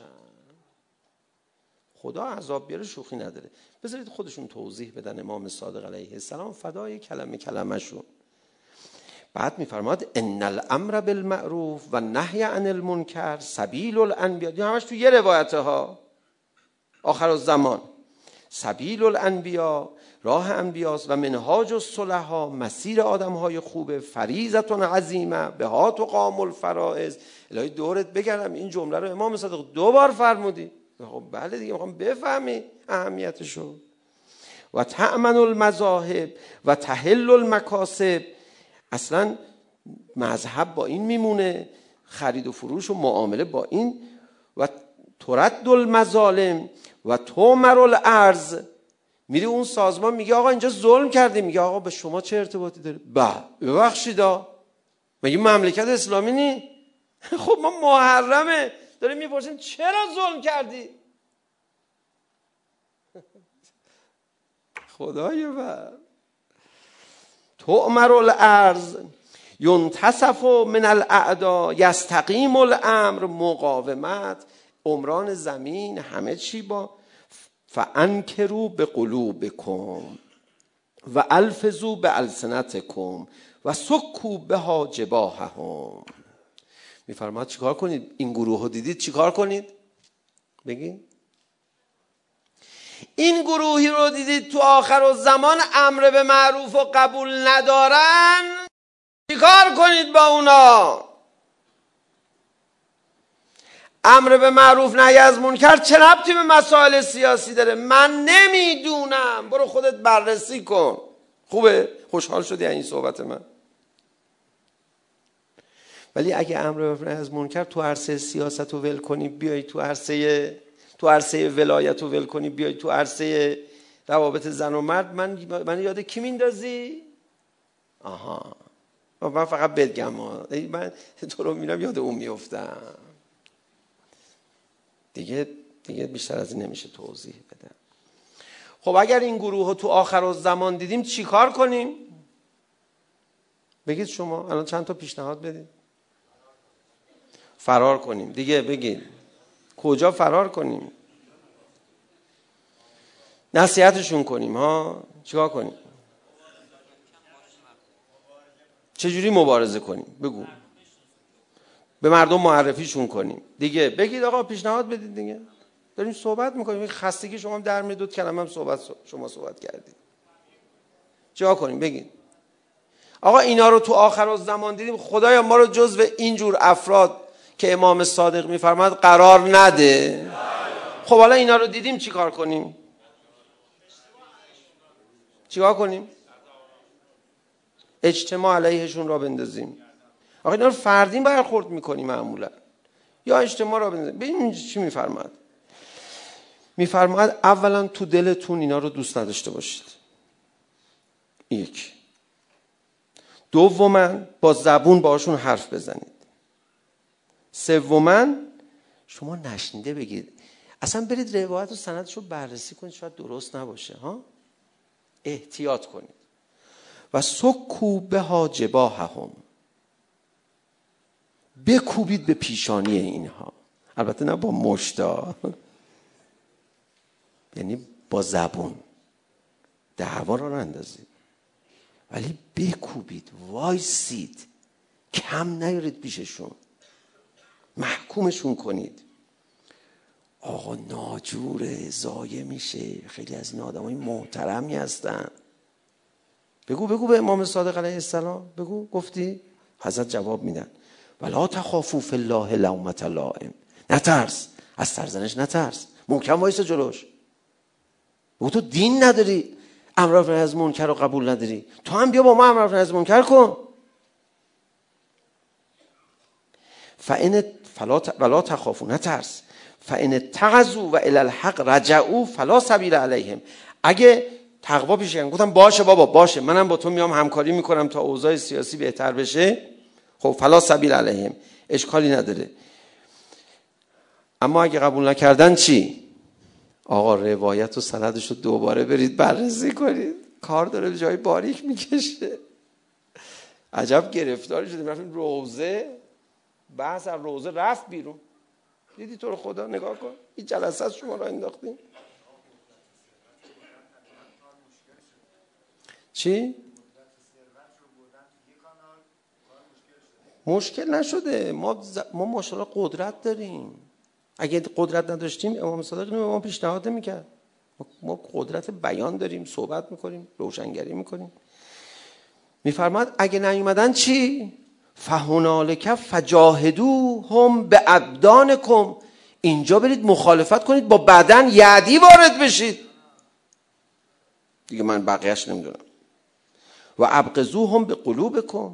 خدا عذاب بیاره شوخی نداره. بذارید خودشون توضیح بدن امام صادق علیه السلام فدای کلمه شون. بعد میفرماد ان الامر بالمعروف و نهی عن المنکر سبیل الانبیاء. این همش تو یه روایته ها. آخر الزمان سبیل الانبیاء، راه انبیاست، و منهاج الصلحاء، مسیر آدم‌های خوبه، فریضة عظیمه بها تقام الفرائض. الهی دورت بگردم این جمله رو امام صادق 2 بار فرمودی. خب بله دیگه، میخوام بفهمی اهمیتشو. و تأمن المذاهب و تحل المکاسب. اصلا مذهب با این میمونه، خرید و فروش و معامله با این. و ترد المظالم و تؤمر الارض. میری اون سازمان میگه آقا اینجا ظلم کردی، میگه آقا به شما چه ارتباطی داره؟ ببخشیدا، مگه مملکت اسلامی نی؟ خب ما محرمه داریم میپرسیم چرا ظلم کردی؟ خدایا بر تؤمر الارض ینتصف من الاعداء یستقیم الامر. مقاومت، عمران زمین، همه چی با فانکروا بقلوبکم و الفظوا بالسنتکم و سکوا بها جباههم. میفرماد چیکار کنید؟ این گروه رو دیدید چیکار کنید؟ بگید. این گروهی رو دیدید تو آخر الزمان امر به معروف و قبول ندارن، چیکار کنید با اونا؟ امر به معروف نهی از منکر چه ربطی به مسائل سیاسی داره؟ من نمیدونم، برو خودت بررسی کن. خوبه؟ خوشحال شدی این صحبت من؟ ولی اگه امر به نهی از منکر تو عرصه سیاست رو ول کنی بیای تو عرصه ولایت رو ول کنی بیای تو عرصه روابط زن و مرد، من یاد کی میندازی؟ آها، من فقط بگم من تو رو میرم یاد اون میفتم دیگه بیشتر از این نمیشه توضیح بدم. خب اگر این گروه رو تو آخرالزمان دیدیم چی کار کنیم؟ بگید شما الان چند تا پیشنهاد بدید. فرار کنیم دیگه. بگید کجا فرار کنیم؟ نصیحتشون کنیم ها؟ چیکار کنیم؟ چجوری مبارزه کنیم؟ بگو. به مردم معرفیشون کنیم دیگه. بگید آقا پیشنهاد بدید دیگه. داریم صحبت میکنیم. خستگی شما هم در میاد، 2 کلمه هم شما صحبت کردید. چیکار کنیم؟ بگید. آقا اینا رو تو آخرالزمان دیدیم، خدایا ما رو جزو اینجور افراد که امام صادق میفرماد قرار نده. خب حالا اینا رو دیدیم چیکار کنیم؟ چیکار کنیم؟ اجتماع علیهشون را بندازیم. آقا اینا رو فردین برخورد میکنیم معمولا، یا اجتماع را بندازیم. ببین چی میفرماد. میفرماد اولا تو دلتون اینا رو دوست نداشته باشید. 1. دوما با زبون باشون حرف بزنید. 3 شما نشنیده بگید. اصلا برید روایت و سندش رو بررسی کنید، شاید درست نباشه ها. احتیاط کنید. و سکو بها جباههم، بکوبید به پیشانی اینها. البته نه با مشتا، یعنی با زبون دعوا رو اندازید، ولی بکوبید، وایسید، کم نیارید پیششون، محکومشون کنید. آقا ناجوره، ضایع میشه، خیلی از این آدمای محترمی هستن. بگو به امام صادق علیه السلام، بگو. گفتی؟ حضرت جواب میدن ولا تخافوا فی الله لومة لائم. نترس، از سرزنش نترس، محکم وایسا جلوش. بگو تو دین نداری، امر بالمعروف از منکر رو قبول نداری، تو هم بیا با ما امر بالمعروف از منکر کن. ولا تخافوا، نترس. فان اتقوا و الی الحق رجعوا فلا سبیل علیهم. اگه تقوا پیشن گفتم باشه بابا باشه، منم با تو میام همکاری میکنم تا اوضاع سیاسی بهتر بشه، خب فلا سبیل علیهم، اشکالی نداره. اما اگه قبول نکردن چی؟ آقا روایت و سندش رو دوباره برید بررسی کنید. کار داره به جای باریک میکشه. عجب گرفتاری شدیم، رفتیم روزه، بحث از روزه رفت بیرون. دیدی تو رو خدا نگاه کن، این جلسه از شما را انداختیم. چی؟ مشکل نشده. ما ماشاءالله قدرت داریم. اگه قدرت نداشتیم امام صادق اینو به ما پیشنهاد میکرد. ما قدرت بیان داریم، صحبت میکنیم، روشنگری میکنیم. میفرماد اگه نیومدن چی؟ فهنالک فجاهدوهم بابدانکم. اینجا برید مخالفت کنید، با بدن یعدی وارد بشید دیگه. من بقیهش نمیدونم. و ابغضوهم بقلوبکم.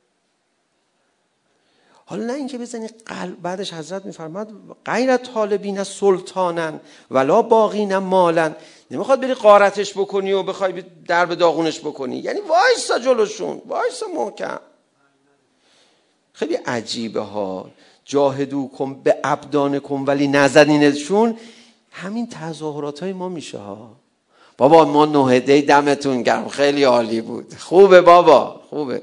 حالا نه اینکه بزنی قلب. بعدش حضرت میفرماد غیر طالبین سلطانن ولا باغین مالن. نمیخواد بری غارتش بکنی و بخوای در به داغونش بکنی، یعنی وایسا جلوشون، وایسا محکم. خیلی عجیبه ها. جاهدوکم به ابدانکم ولی نزدینشون. همین تظاهرات های ما میشه ها. بابا ما 9 دی دمتون گرم، خیلی عالی بود، خوبه بابا، خوبه.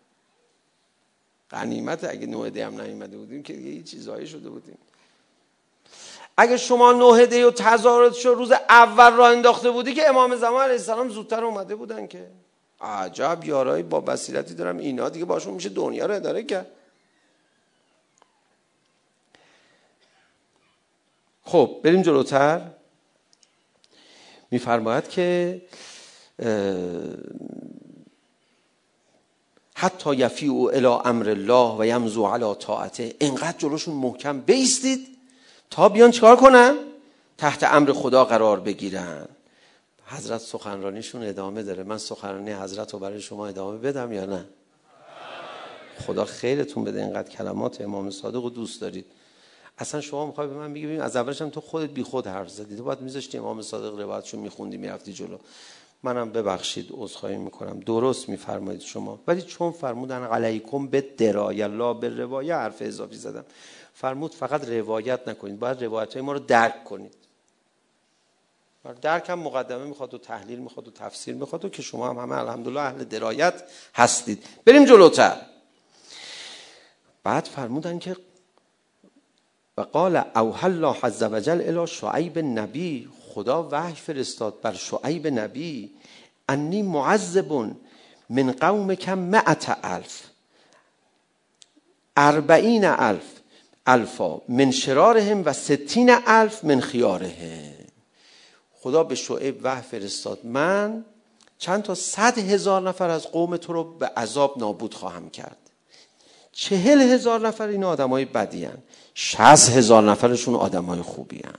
غنیمت اگه 9 دی هم نیومده بودیم که دیگه هیچ چیزایی شده بودیم. اگه شما 9 دی و تظاهراتشو روز اول راه انداخته بودی که امام زمان علیه السلام زودتر اومده بودن. که عجب یارایی با بصیرتی دارم، اینا دیگه باشون میشه دنیا رو اداره کرد. خب بریم جلوتر. میفرماید که حتی یفیعوا الی امر الله و یمضوا علی طاعته. اینقدر جلوشون محکم بیستید تا بیان چیکار کنن؟ تحت امر خدا قرار بگیرن. حضرت سخنرانیشون ادامه داره. من سخنرانی حضرت رو برای شما ادامه بدم یا نه؟ خدا خیرتون بده، اینقدر کلمات امام صادق رو دوست دارید. اصلا شما میخوای به من بگی از اولش هم تو خودت بی خود حرف زدی، تو باید میذاشتی امام صادق روایتشو میخوندی میرفتی جلو. منم ببخشید عذرخواهی میکنم، درست میفرمایید شما، ولی چون فرمودن علیکم به درایه لا به روایه حرف اضافی زدم. فرمود فقط روایت نکنید، باید روایت‌های ما رو درک کنید. درک هم مقدمه میخواد و تحلیل میخواد و تفسیر میخواد و که شما هم همه الحمدلله اهل درایت هستید. بریم جلوتر. بعد فرمودن که و قال اوحی الله عز وجل الی شعیب نبی، خدا وحی فرستاد بر شعیب نبی، انی معذب من قومک 100,000 40,000 الفا من شرارهم و 60,000 من خیارهم. خدا به شعیب وحی فرستاد من چند تا 100,000 نفر از قوم تو رو به عذاب نابود خواهم کرد. 40,000 نفر این آدمای بدی هن، 60,000 نفرشون آدمای خوبی هن.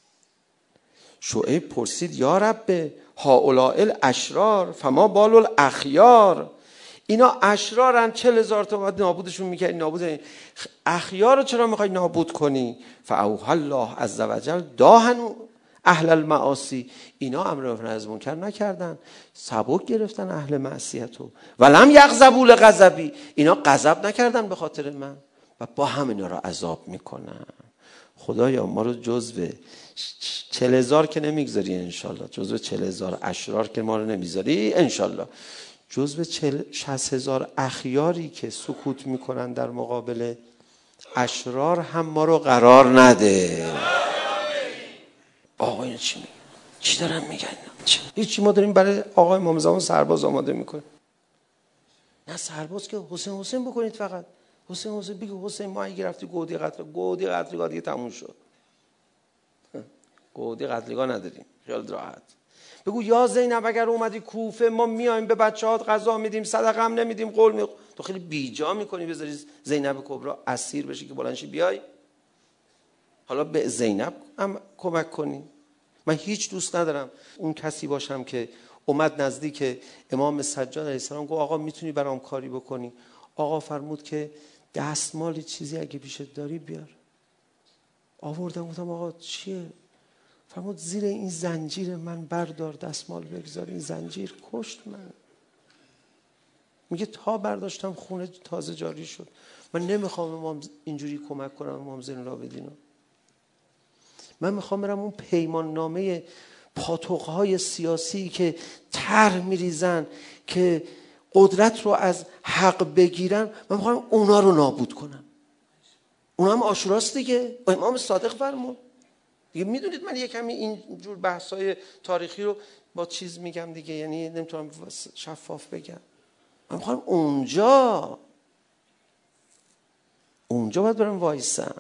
شعیب پرسید یا رب هؤلاء الاشرار فما بال الاخیار، اینا اشرارن 40,000 تا باید نابودشون میکردی، نابود اخیار رو چرا میخوای نابود کنی؟ فاوحی الله عز وجل داهنوا اهل المعاصی، اینا امر معروف نهی از منکر نکردن، سبک گرفتن اهل معصیتو، ولم یغضبوا لغضبی، اینا غضب نکردن به خاطر من و با هم اینا رو عذاب میکنن. خدایا ما رو جزو 40,000 که نمیگذاری انشالله، جزو 40,000 اشرار که ما رو نمیذاری انشالله، جزو 60,000 اخیاری که سکوت میکنن در مقابل اشرار هم ما رو قرار نده. آقا این چی میگن؟ چی دارن میگن؟ هیچی، ما داریم برای آقای امام زمان سرباز آماده میکنیم. نه سرباز که حسین بکنید، فقط حسین بگو حسین ما اگه رفتی گودی قتلگاه دیگه تموم شد، گودی قتلگاه نداریم، خیال راحت. بگو یا زینب اگر اومدی کوفه ما میایم به بچه‌هات غذا میدیم، صدقه هم نمیدیم، قول تو خیلی بیجا میکنی بذاری زینب کبرا اسیر بشی که بلندشی بیای حالا به زینب هم کمک کنی. من هیچ دوست ندارم اون کسی باشم که اومد نزدیک امام سجاد علیه السلام گفت آقا میتونی برام کاری بکنی؟ آقا فرمود که دستمالی چیزی اگه پیشت داری بیار. آوردم گفتم آقا چیه؟ فرمود زیر این زنجیر من بردار دستمال بگذار، این زنجیر کشت من. میگه تا برداشتم خونه تازه جاری شد. من نمیخوام امام اینجوری کمک کنم امام زین العابدین. من میخوام برم اون پیمان نامه پاتوقهای سیاسی که طرح میریزن که قدرت رو از حق بگیرن، من میخوام اونا رو نابود کنم. اونا هم عاشوراست دیگه، امام صادق فرمود دیگه. میدونید من یک کمی این جور بحثای تاریخی رو با چیز میگم دیگه، یعنی نمیتونم شفاف بگم. من میخوام اونجا باید برم وایسم.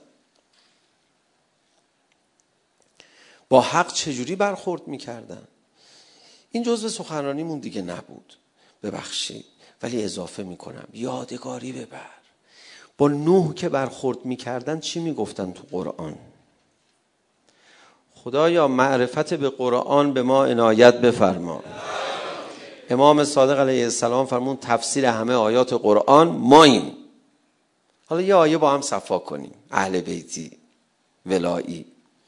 با حق چجوری برخورد میکردن؟ این جزء سخنرانیمون دیگه نبود، ببخشید، ولی اضافه میکنم یادگاری ببر. با نوح که برخورد میکردن چی میگفتن تو قرآن؟ خدایا معرفت به قرآن به ما عنایت بفرما. امام صادق علیه السلام فرمون تفسیر همه آیات قرآن ماییم. حالا یه آیه با هم صفا کنیم، اهل بیتی ولایی.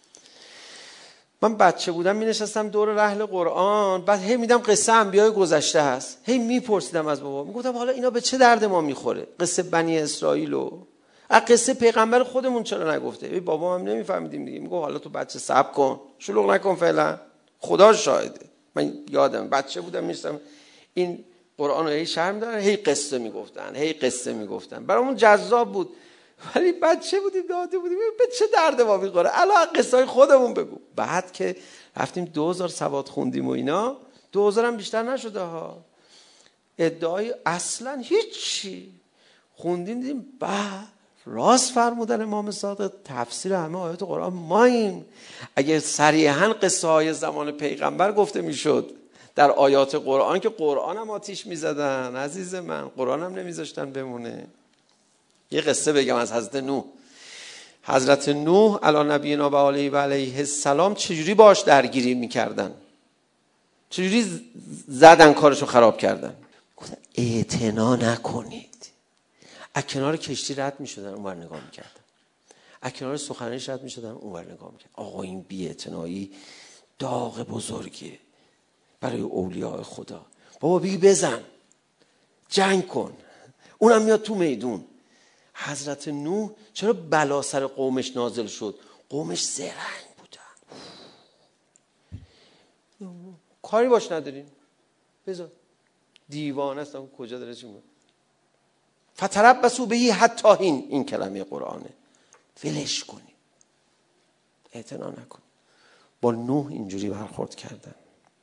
من بچه بودم می نشستم دور رحل قرآن، بعد هی میدم قصه انبیای گذشته هست، هی میپرسیدم از بابا، میگفتم حالا اینا به چه درد ما میخوره؟ قصه بنی اسرائیل و قصه پیغمبر خودمون چرا نگفته؟ بابا هم نمیفهمیدیم دیگه. میگه حالا تو بچه صبر کن، شلوغ نکن فعلا، خدا شاهده. من یادم بچه بودم میشتم این قرآن رو هی شرح میدادن، هی قصه میگفتن، برامون جذاب بود، ولی بچه بودیم داده بودیم به چه درد ما میخوره؟ الان قصه های خودمون بگو. بعد که رفتیم 2000 سواد خوندیم و اینا، 2000 هم بیشتر نشده ها، ادعای اصلا هیچی خوندیم دیدیم راست فرمودن امام صادق، تفسیر همه آیات قرآن ماییم. اگر صریحاً قصه های زمان پیغمبر گفته میشد در آیات قرآن که قرآن هم آتیش میزدن عزیز من، قرآن هم نمیذاشتن بمونه. یه قصه بگم از حضرت نوح علی نبینا و علیه السلام چجوری باش درگیری میکردن، چجوری زدن کارشو خراب کردن. گفتن اعتنا نکنید. از کنار کشتی رد میشدن اونور نگاه میکردن، از کنار سخنرانیش رد میشدن اونور نگاه میکردن. آقا این بی‌اعتنایی داغ بزرگیه. برای اولیاء خدا. بابا بی بزن، جنگ کن. اونم میاد تو میدون. حضرت نوح چرا بلا سر قومش نازل شد؟ قومش زرنگ بودن. کاری باش نداریم، بذار دیوانه است. کجا داره چی میگه؟ فتربصوا به حتی این کلمه قرآنه. ولش کنی، اعتنا نکن. با نوح اینجوری برخورد کردن.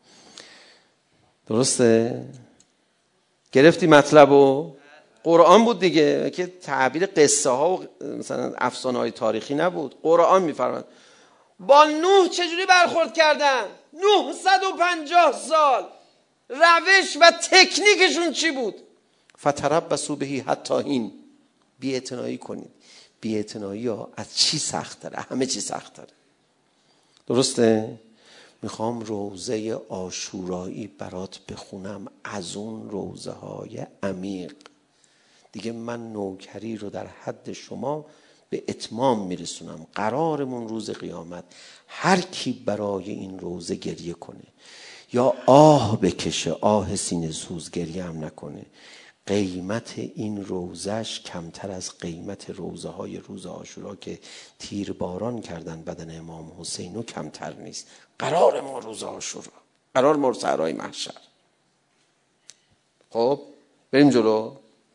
درسته؟ گرفتی مطلبو؟ قرآن بود دیگه، که تعبیر قصه ها و مثلا افسانه های تاریخی نبود. قرآن میفرماد با نوح چجوری برخورد کردن. 950 سال روش و تکنیکشون چی بود؟ فتربصوا به حتی این. بی‌اعتنایی کنید. بی‌اعتنایی ها از چی سخت داره؟ همه چی سخت داره. درسته؟ میخوام روزه عاشورایی برات بخونم از اون روزه های عمیق. دیگه من نوکری رو در حد شما به اتمام میرسونم. قرارمون روز قیامت هر کی برای این روزه گریه کنه یا آه بکشه، آه سینه سوز، گریه هم نکنه، قیمت این روزش کمتر از قیمت روزه های روز عاشورا که تیرباران کردن بدن امام حسینو کمتر نیست. قرار ما روز عاشورا، قرار ما صحرای محشر. خب بریم جلو.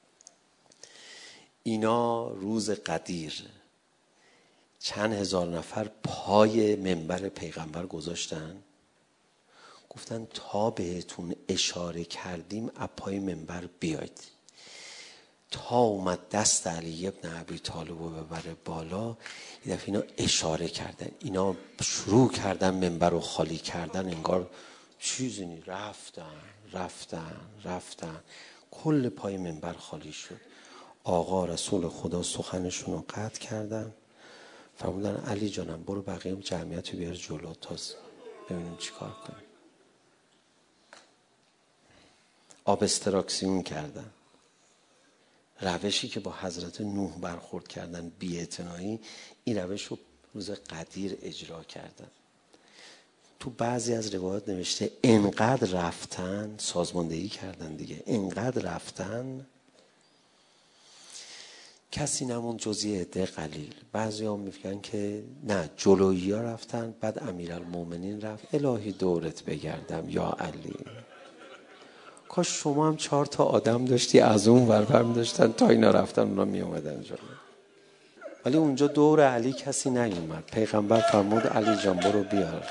اینا روز قدیر چند هزار نفر پای منبر پیغمبر گذاشتن، گفتن تا بهتون اشاره کردیم از پای منبر بیاید. تا اومد دست علی ابن ابی طالب رو ببره بالا، یه دفعه اینا اشاره کردن، اینا شروع کردن منبر رو خالی کردن، انگار چیزی نی. رفتن کل پای منبر خالی شد. آقا رسول خدا سخنشون رو قطع کردن، فرمودن علی جانم برو بقیه جمعیت رو بیار جلو تا ببینیم چی کار کنیم. آب استراکسیون کردن. روشی که با حضرت نوح برخورد کردن، بی‌اعتنایی، این روش رو روز قدیر اجرا کردن. تو بعضی از روایات نوشته انقدر رفتن، سازماندهی کردن دیگه، انقدر رفتن کسی نمون جز یه عده قلیل. بعضی هم میگن که نه، جلویی ها رفتن، بعد امیرالمومنین رفت. الهی دورت بگردم یا علی، کاش شما هم 4 تا آدم داشتی از اون ور می داشتن تا اینا رفتن اونا می اومدن جلو. ولی اونجا دور علی کسی نیومد. پیغمبر فرمود علی جان برو بیار.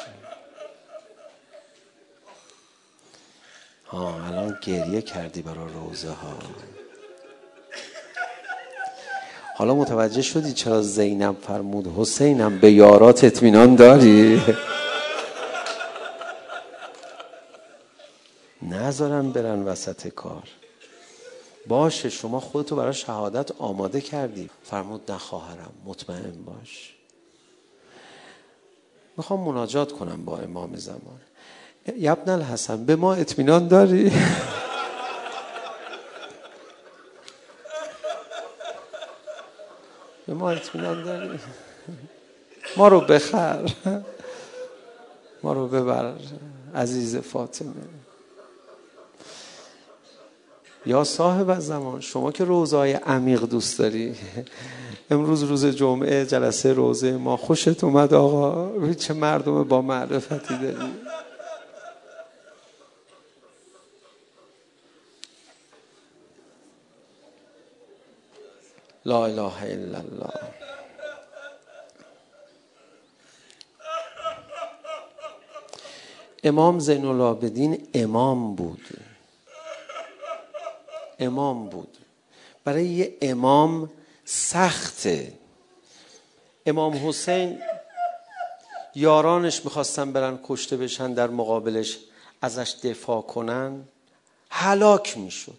الان گریه کردی برای روزه ها. حالا متوجه شدی چرا زینب فرمود حسینم به یارات اطمینان داری؟ نذارن برن وسط کار. باشه شما خودتو برای شهادت آماده کردی. فرمود نه خواهرم مطمئن باش. میخوام مناجات کنم با امام زمان. ابن الحسن به ما اطمینان داری؟ به ما اطمینان داری؟ ما رو بخر، ما رو ببر عزیز فاطمه. یا صاحب زمان، شما که روزهای عمیق دوست داری، امروز روز جمعه جلسه روزه ما خوشت اومد آقا؟ چه مردم با معرفتی داری. لا اله الا الله. امام زین العابدین امام بود. برای یه امام سخته. امام حسین یارانش میخواستن برن کشته بشن، در مقابلش ازش دفاع کنن، هلاک میشد.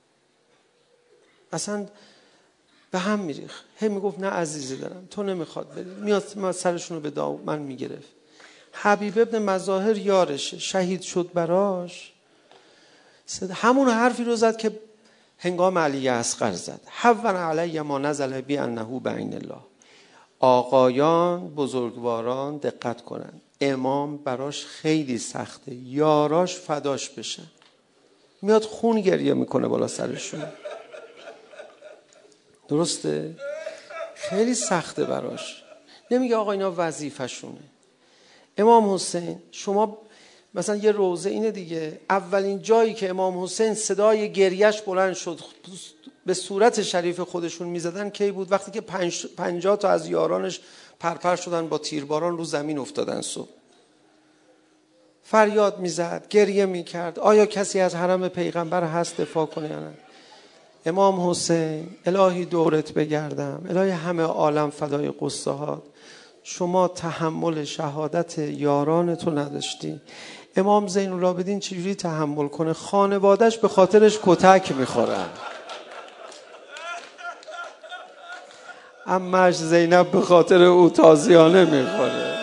اصلا به هم میریخت. هی میگفت نه عزیزی دارم، تو نمیخواد بری. میاد سرشونو به دامن میگرفت. حبیب ابن مظاهر یارشه، شهید شد براش. همون حرفی رو زد که هنگام علی اصغر زد. حون علی ما نزل بی انه بعین الله. آقایان بزرگواران دقت کنن. امام براش خیلی سخته یاراش فداش بشن، میاد خون گریه میکنه بالا سرشون. درسته؟ خیلی سخته براش. نمیگه آقا اینا وظیفه‌شونه. امام حسین شما مثلا یه روزه اینه دیگه، اولین جایی که امام حسین صدای گریهش بلند شد به صورت شریف خودشون میزدن کی بود؟ وقتی که 50 تا از یارانش پرپر شدن با تیرباران رو زمین افتادن. صبح فریاد میزد، گریه میکرد، آیا کسی از حرم پیغمبر هست دفاع کنه یا نه؟ امام حسین الهی دورت بگردم، الهی همه عالم فدای قصه ها، شما تحمل شهادت یارانتو نداشتی. امام زین العابدین چجوری تحمل کنه؟ خانوادهش به خاطرش کتک میخورن، عمه‌اش زینب به خاطر او تازیانه میخوره.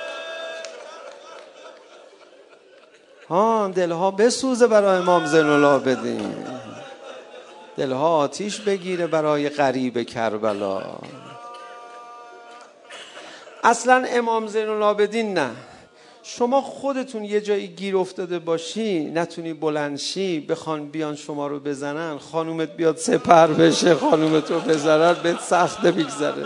دلها بسوزه برای امام زین العابدین، دلها آتیش بگیره برای غریب کربلا. اصلا امام زین العابدین نه، شما خودتون یه جایی گیر افتاده باشی نتونی بلندشی بخوان بیان شما رو بزنن، خانومت بیاد سپر بشه خانومتو بزنن، بهت سخته بگذره.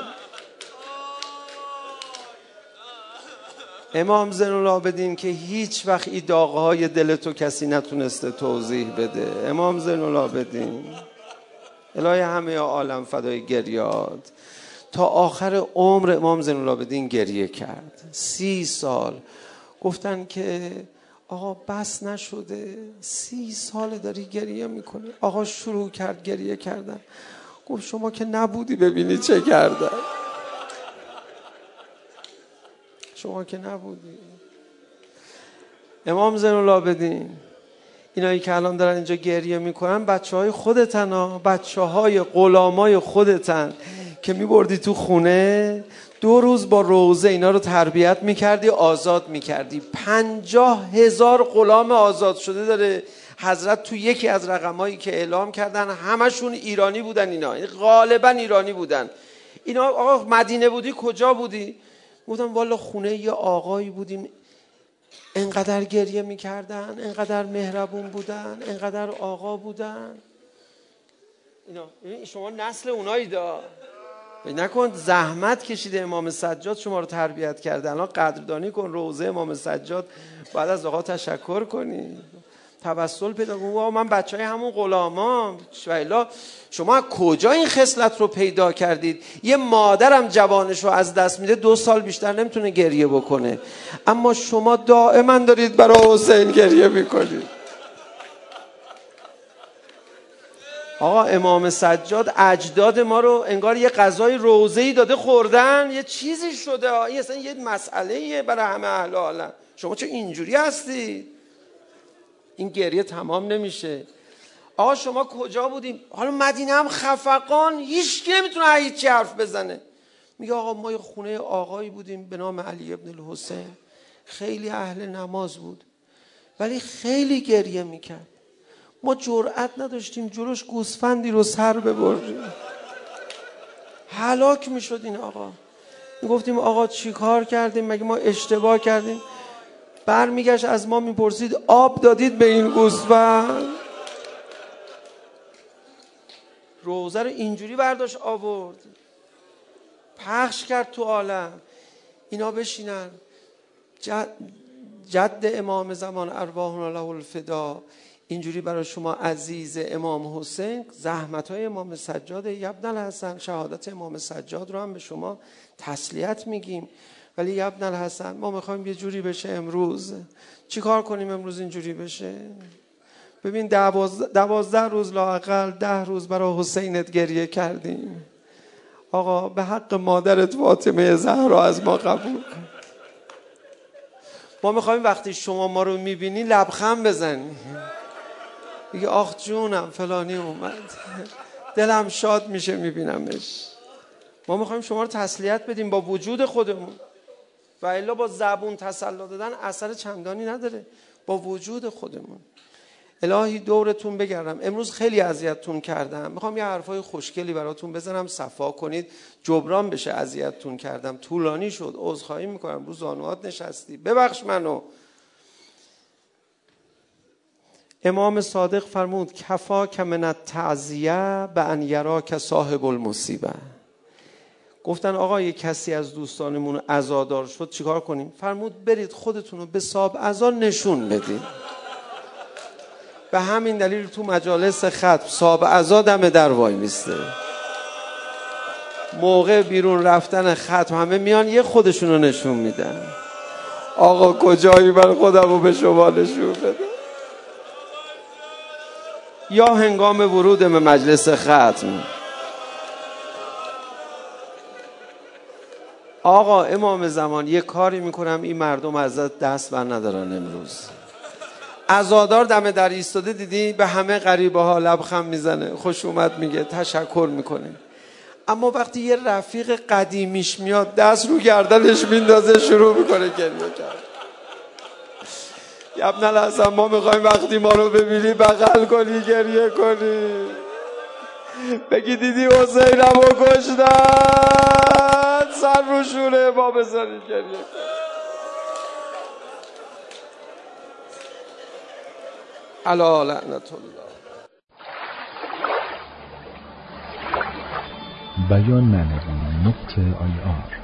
امام زین العابدین که هیچ وقت این داغ‌های دلتو کسی نتونسته توضیح بده. امام زین العابدین الهی همه عالم فدای گریاد. تا آخر عمر امام زین العابدین گریه کرد. 30 سال گفتن که آقا بس نشده، 30 سال داری گریه میکنی. آقا شروع کرد گریه کردن، گفت شما که نبودی ببینی چه کردن، شما که نبودی. امام زین العابدین اینایی که الان دارن اینجا گریه میکنن بچه‌های خودتن ها، بچه‌های غلامای خودتن که میبردی تو خونه 2 روز با روزه اینا رو تربیت میکردی، آزاد میکردی. 50,000 غلام آزاد شده داره حضرت تو یکی از رقمایی که اعلام کردن. همشون ایرانی بودن، اینا غالبا ایرانی بودن. اینا آقا مدینه بودی کجا بودی؟ گفتم والا خونه یه آقایی بودیم، انقدر گریه میکردن، انقدر مهربون بودن، انقدر آقا بودن. اینا شما نسل اونایی دا نکن زحمت کشیده امام سجاد شما رو تربیت کرده. الان قدردانی کن، روزه امام سجاد بعد از آقا تشکر کنی، توسل پیدا کن. من بچهای همون غلامام. شما از کجا این خصلت رو پیدا کردید؟ یه مادرم جوانش رو از دست میده 2 سال بیشتر نمیتونه گریه بکنه، اما شما دائما دارید برای حسین گریه میکنید. آقا امام سجاد اجداد ما رو انگار یه غذای روزه‌ای داده خوردن، یه چیزی شده. این اصلا یه مسئله‌ایه برای همه اهل عالم. شما چه اینجوری هستید؟ این گریه تمام نمیشه. آقا شما کجا بودیم؟ حالا مدینه هم خفقان، هیچ کی نمیتونه هیچ حرف بزنه. میگه آقا ما یه خونه آقایی بودیم به نام علی ابن الحسین، خیلی اهل نماز بود ولی خیلی گریه میکرد. ما جرأت نداشتیم جلوش گوسفندی رو سر ببریم، هلاک میشد این آقا. میگفتیم آقا چی کار کردیم؟ مگه ما اشتباه کردیم؟ برمیگشت از ما میپرسید آب دادید به این گوسفند؟ روزه رو اینجوری برداشت آورد پخش کرد تو عالم. اینا بشینن جد امام زمان ارواحنا له الفدا اینجوری برای شما عزیز امام حسین زحمت‌های امام سجاد ابن الحسن، شهادت امام سجاد رو هم به شما تسلیت میگیم. ولی ابن الحسن ما میخوایم یه جوری بشه امروز. چی کار کنیم امروز اینجوری بشه؟ ببین 12 روز لااقل 10 روز برای حسینت گریه کردیم. آقا به حق مادرت فاطمه زهرا از ما قبول کن. ما میخوایم وقتی شما ما رو میبینی لبخند بزنی، بگی آخ جونم فلانی اومد، دلم شاد میشه میبینمش. ما میخوایم شما رو تسلیت بدیم با وجود خودمون، و الا با زبون تسلی دادن اثر چندانی نداره. با وجود خودمون الهی دورتون بگردم. امروز خیلی اذیتتون کردم، میخوام یه حرفای خوشگلی براتون بزنم صفا کنید، جبران بشه اذیتتون کردم، طولانی شد، عذرخواهی میکنم، رو زانوات نشستی، ببخش منو. امام صادق فرمود کفاک من التعزیه بان یراک صاحب المصیبه. گفتن آقا یه کسی از دوستانمون عزادار شد چیکار کنیم؟ فرمود برید خودتون رو به صاحب عزا نشون بدید. به همین دلیل تو مجالس ختم صاحب عزا دم در وای میسته، موقع بیرون رفتن ختم همه میان یه خودشون رو نشون میدن. آقا کجایی من خودم رو به شما نشون بدم؟ یا هنگام ورود به مجلس ختم. آقا امام زمان یه کاری میکنم این مردم ازت دست بر ندارن. امروز عزادار دم در ایستاده دیدی به همه غریبه ها لبخند میزنه، خوش اومد میگه، تشکر میکنه. اما وقتی یه رفیق قدیمیش میاد دست رو گردنش میندازه شروع میکنه گریه کرد. ابن الحسن ما میخوایم وقتی ما رو ببینی بغل کنی گریه کنی، بگی دیدی حسینم رو کشتن، سر رو شونه ما بذاری گریه کنی. علی لعنت الله. بیان معنوی .ir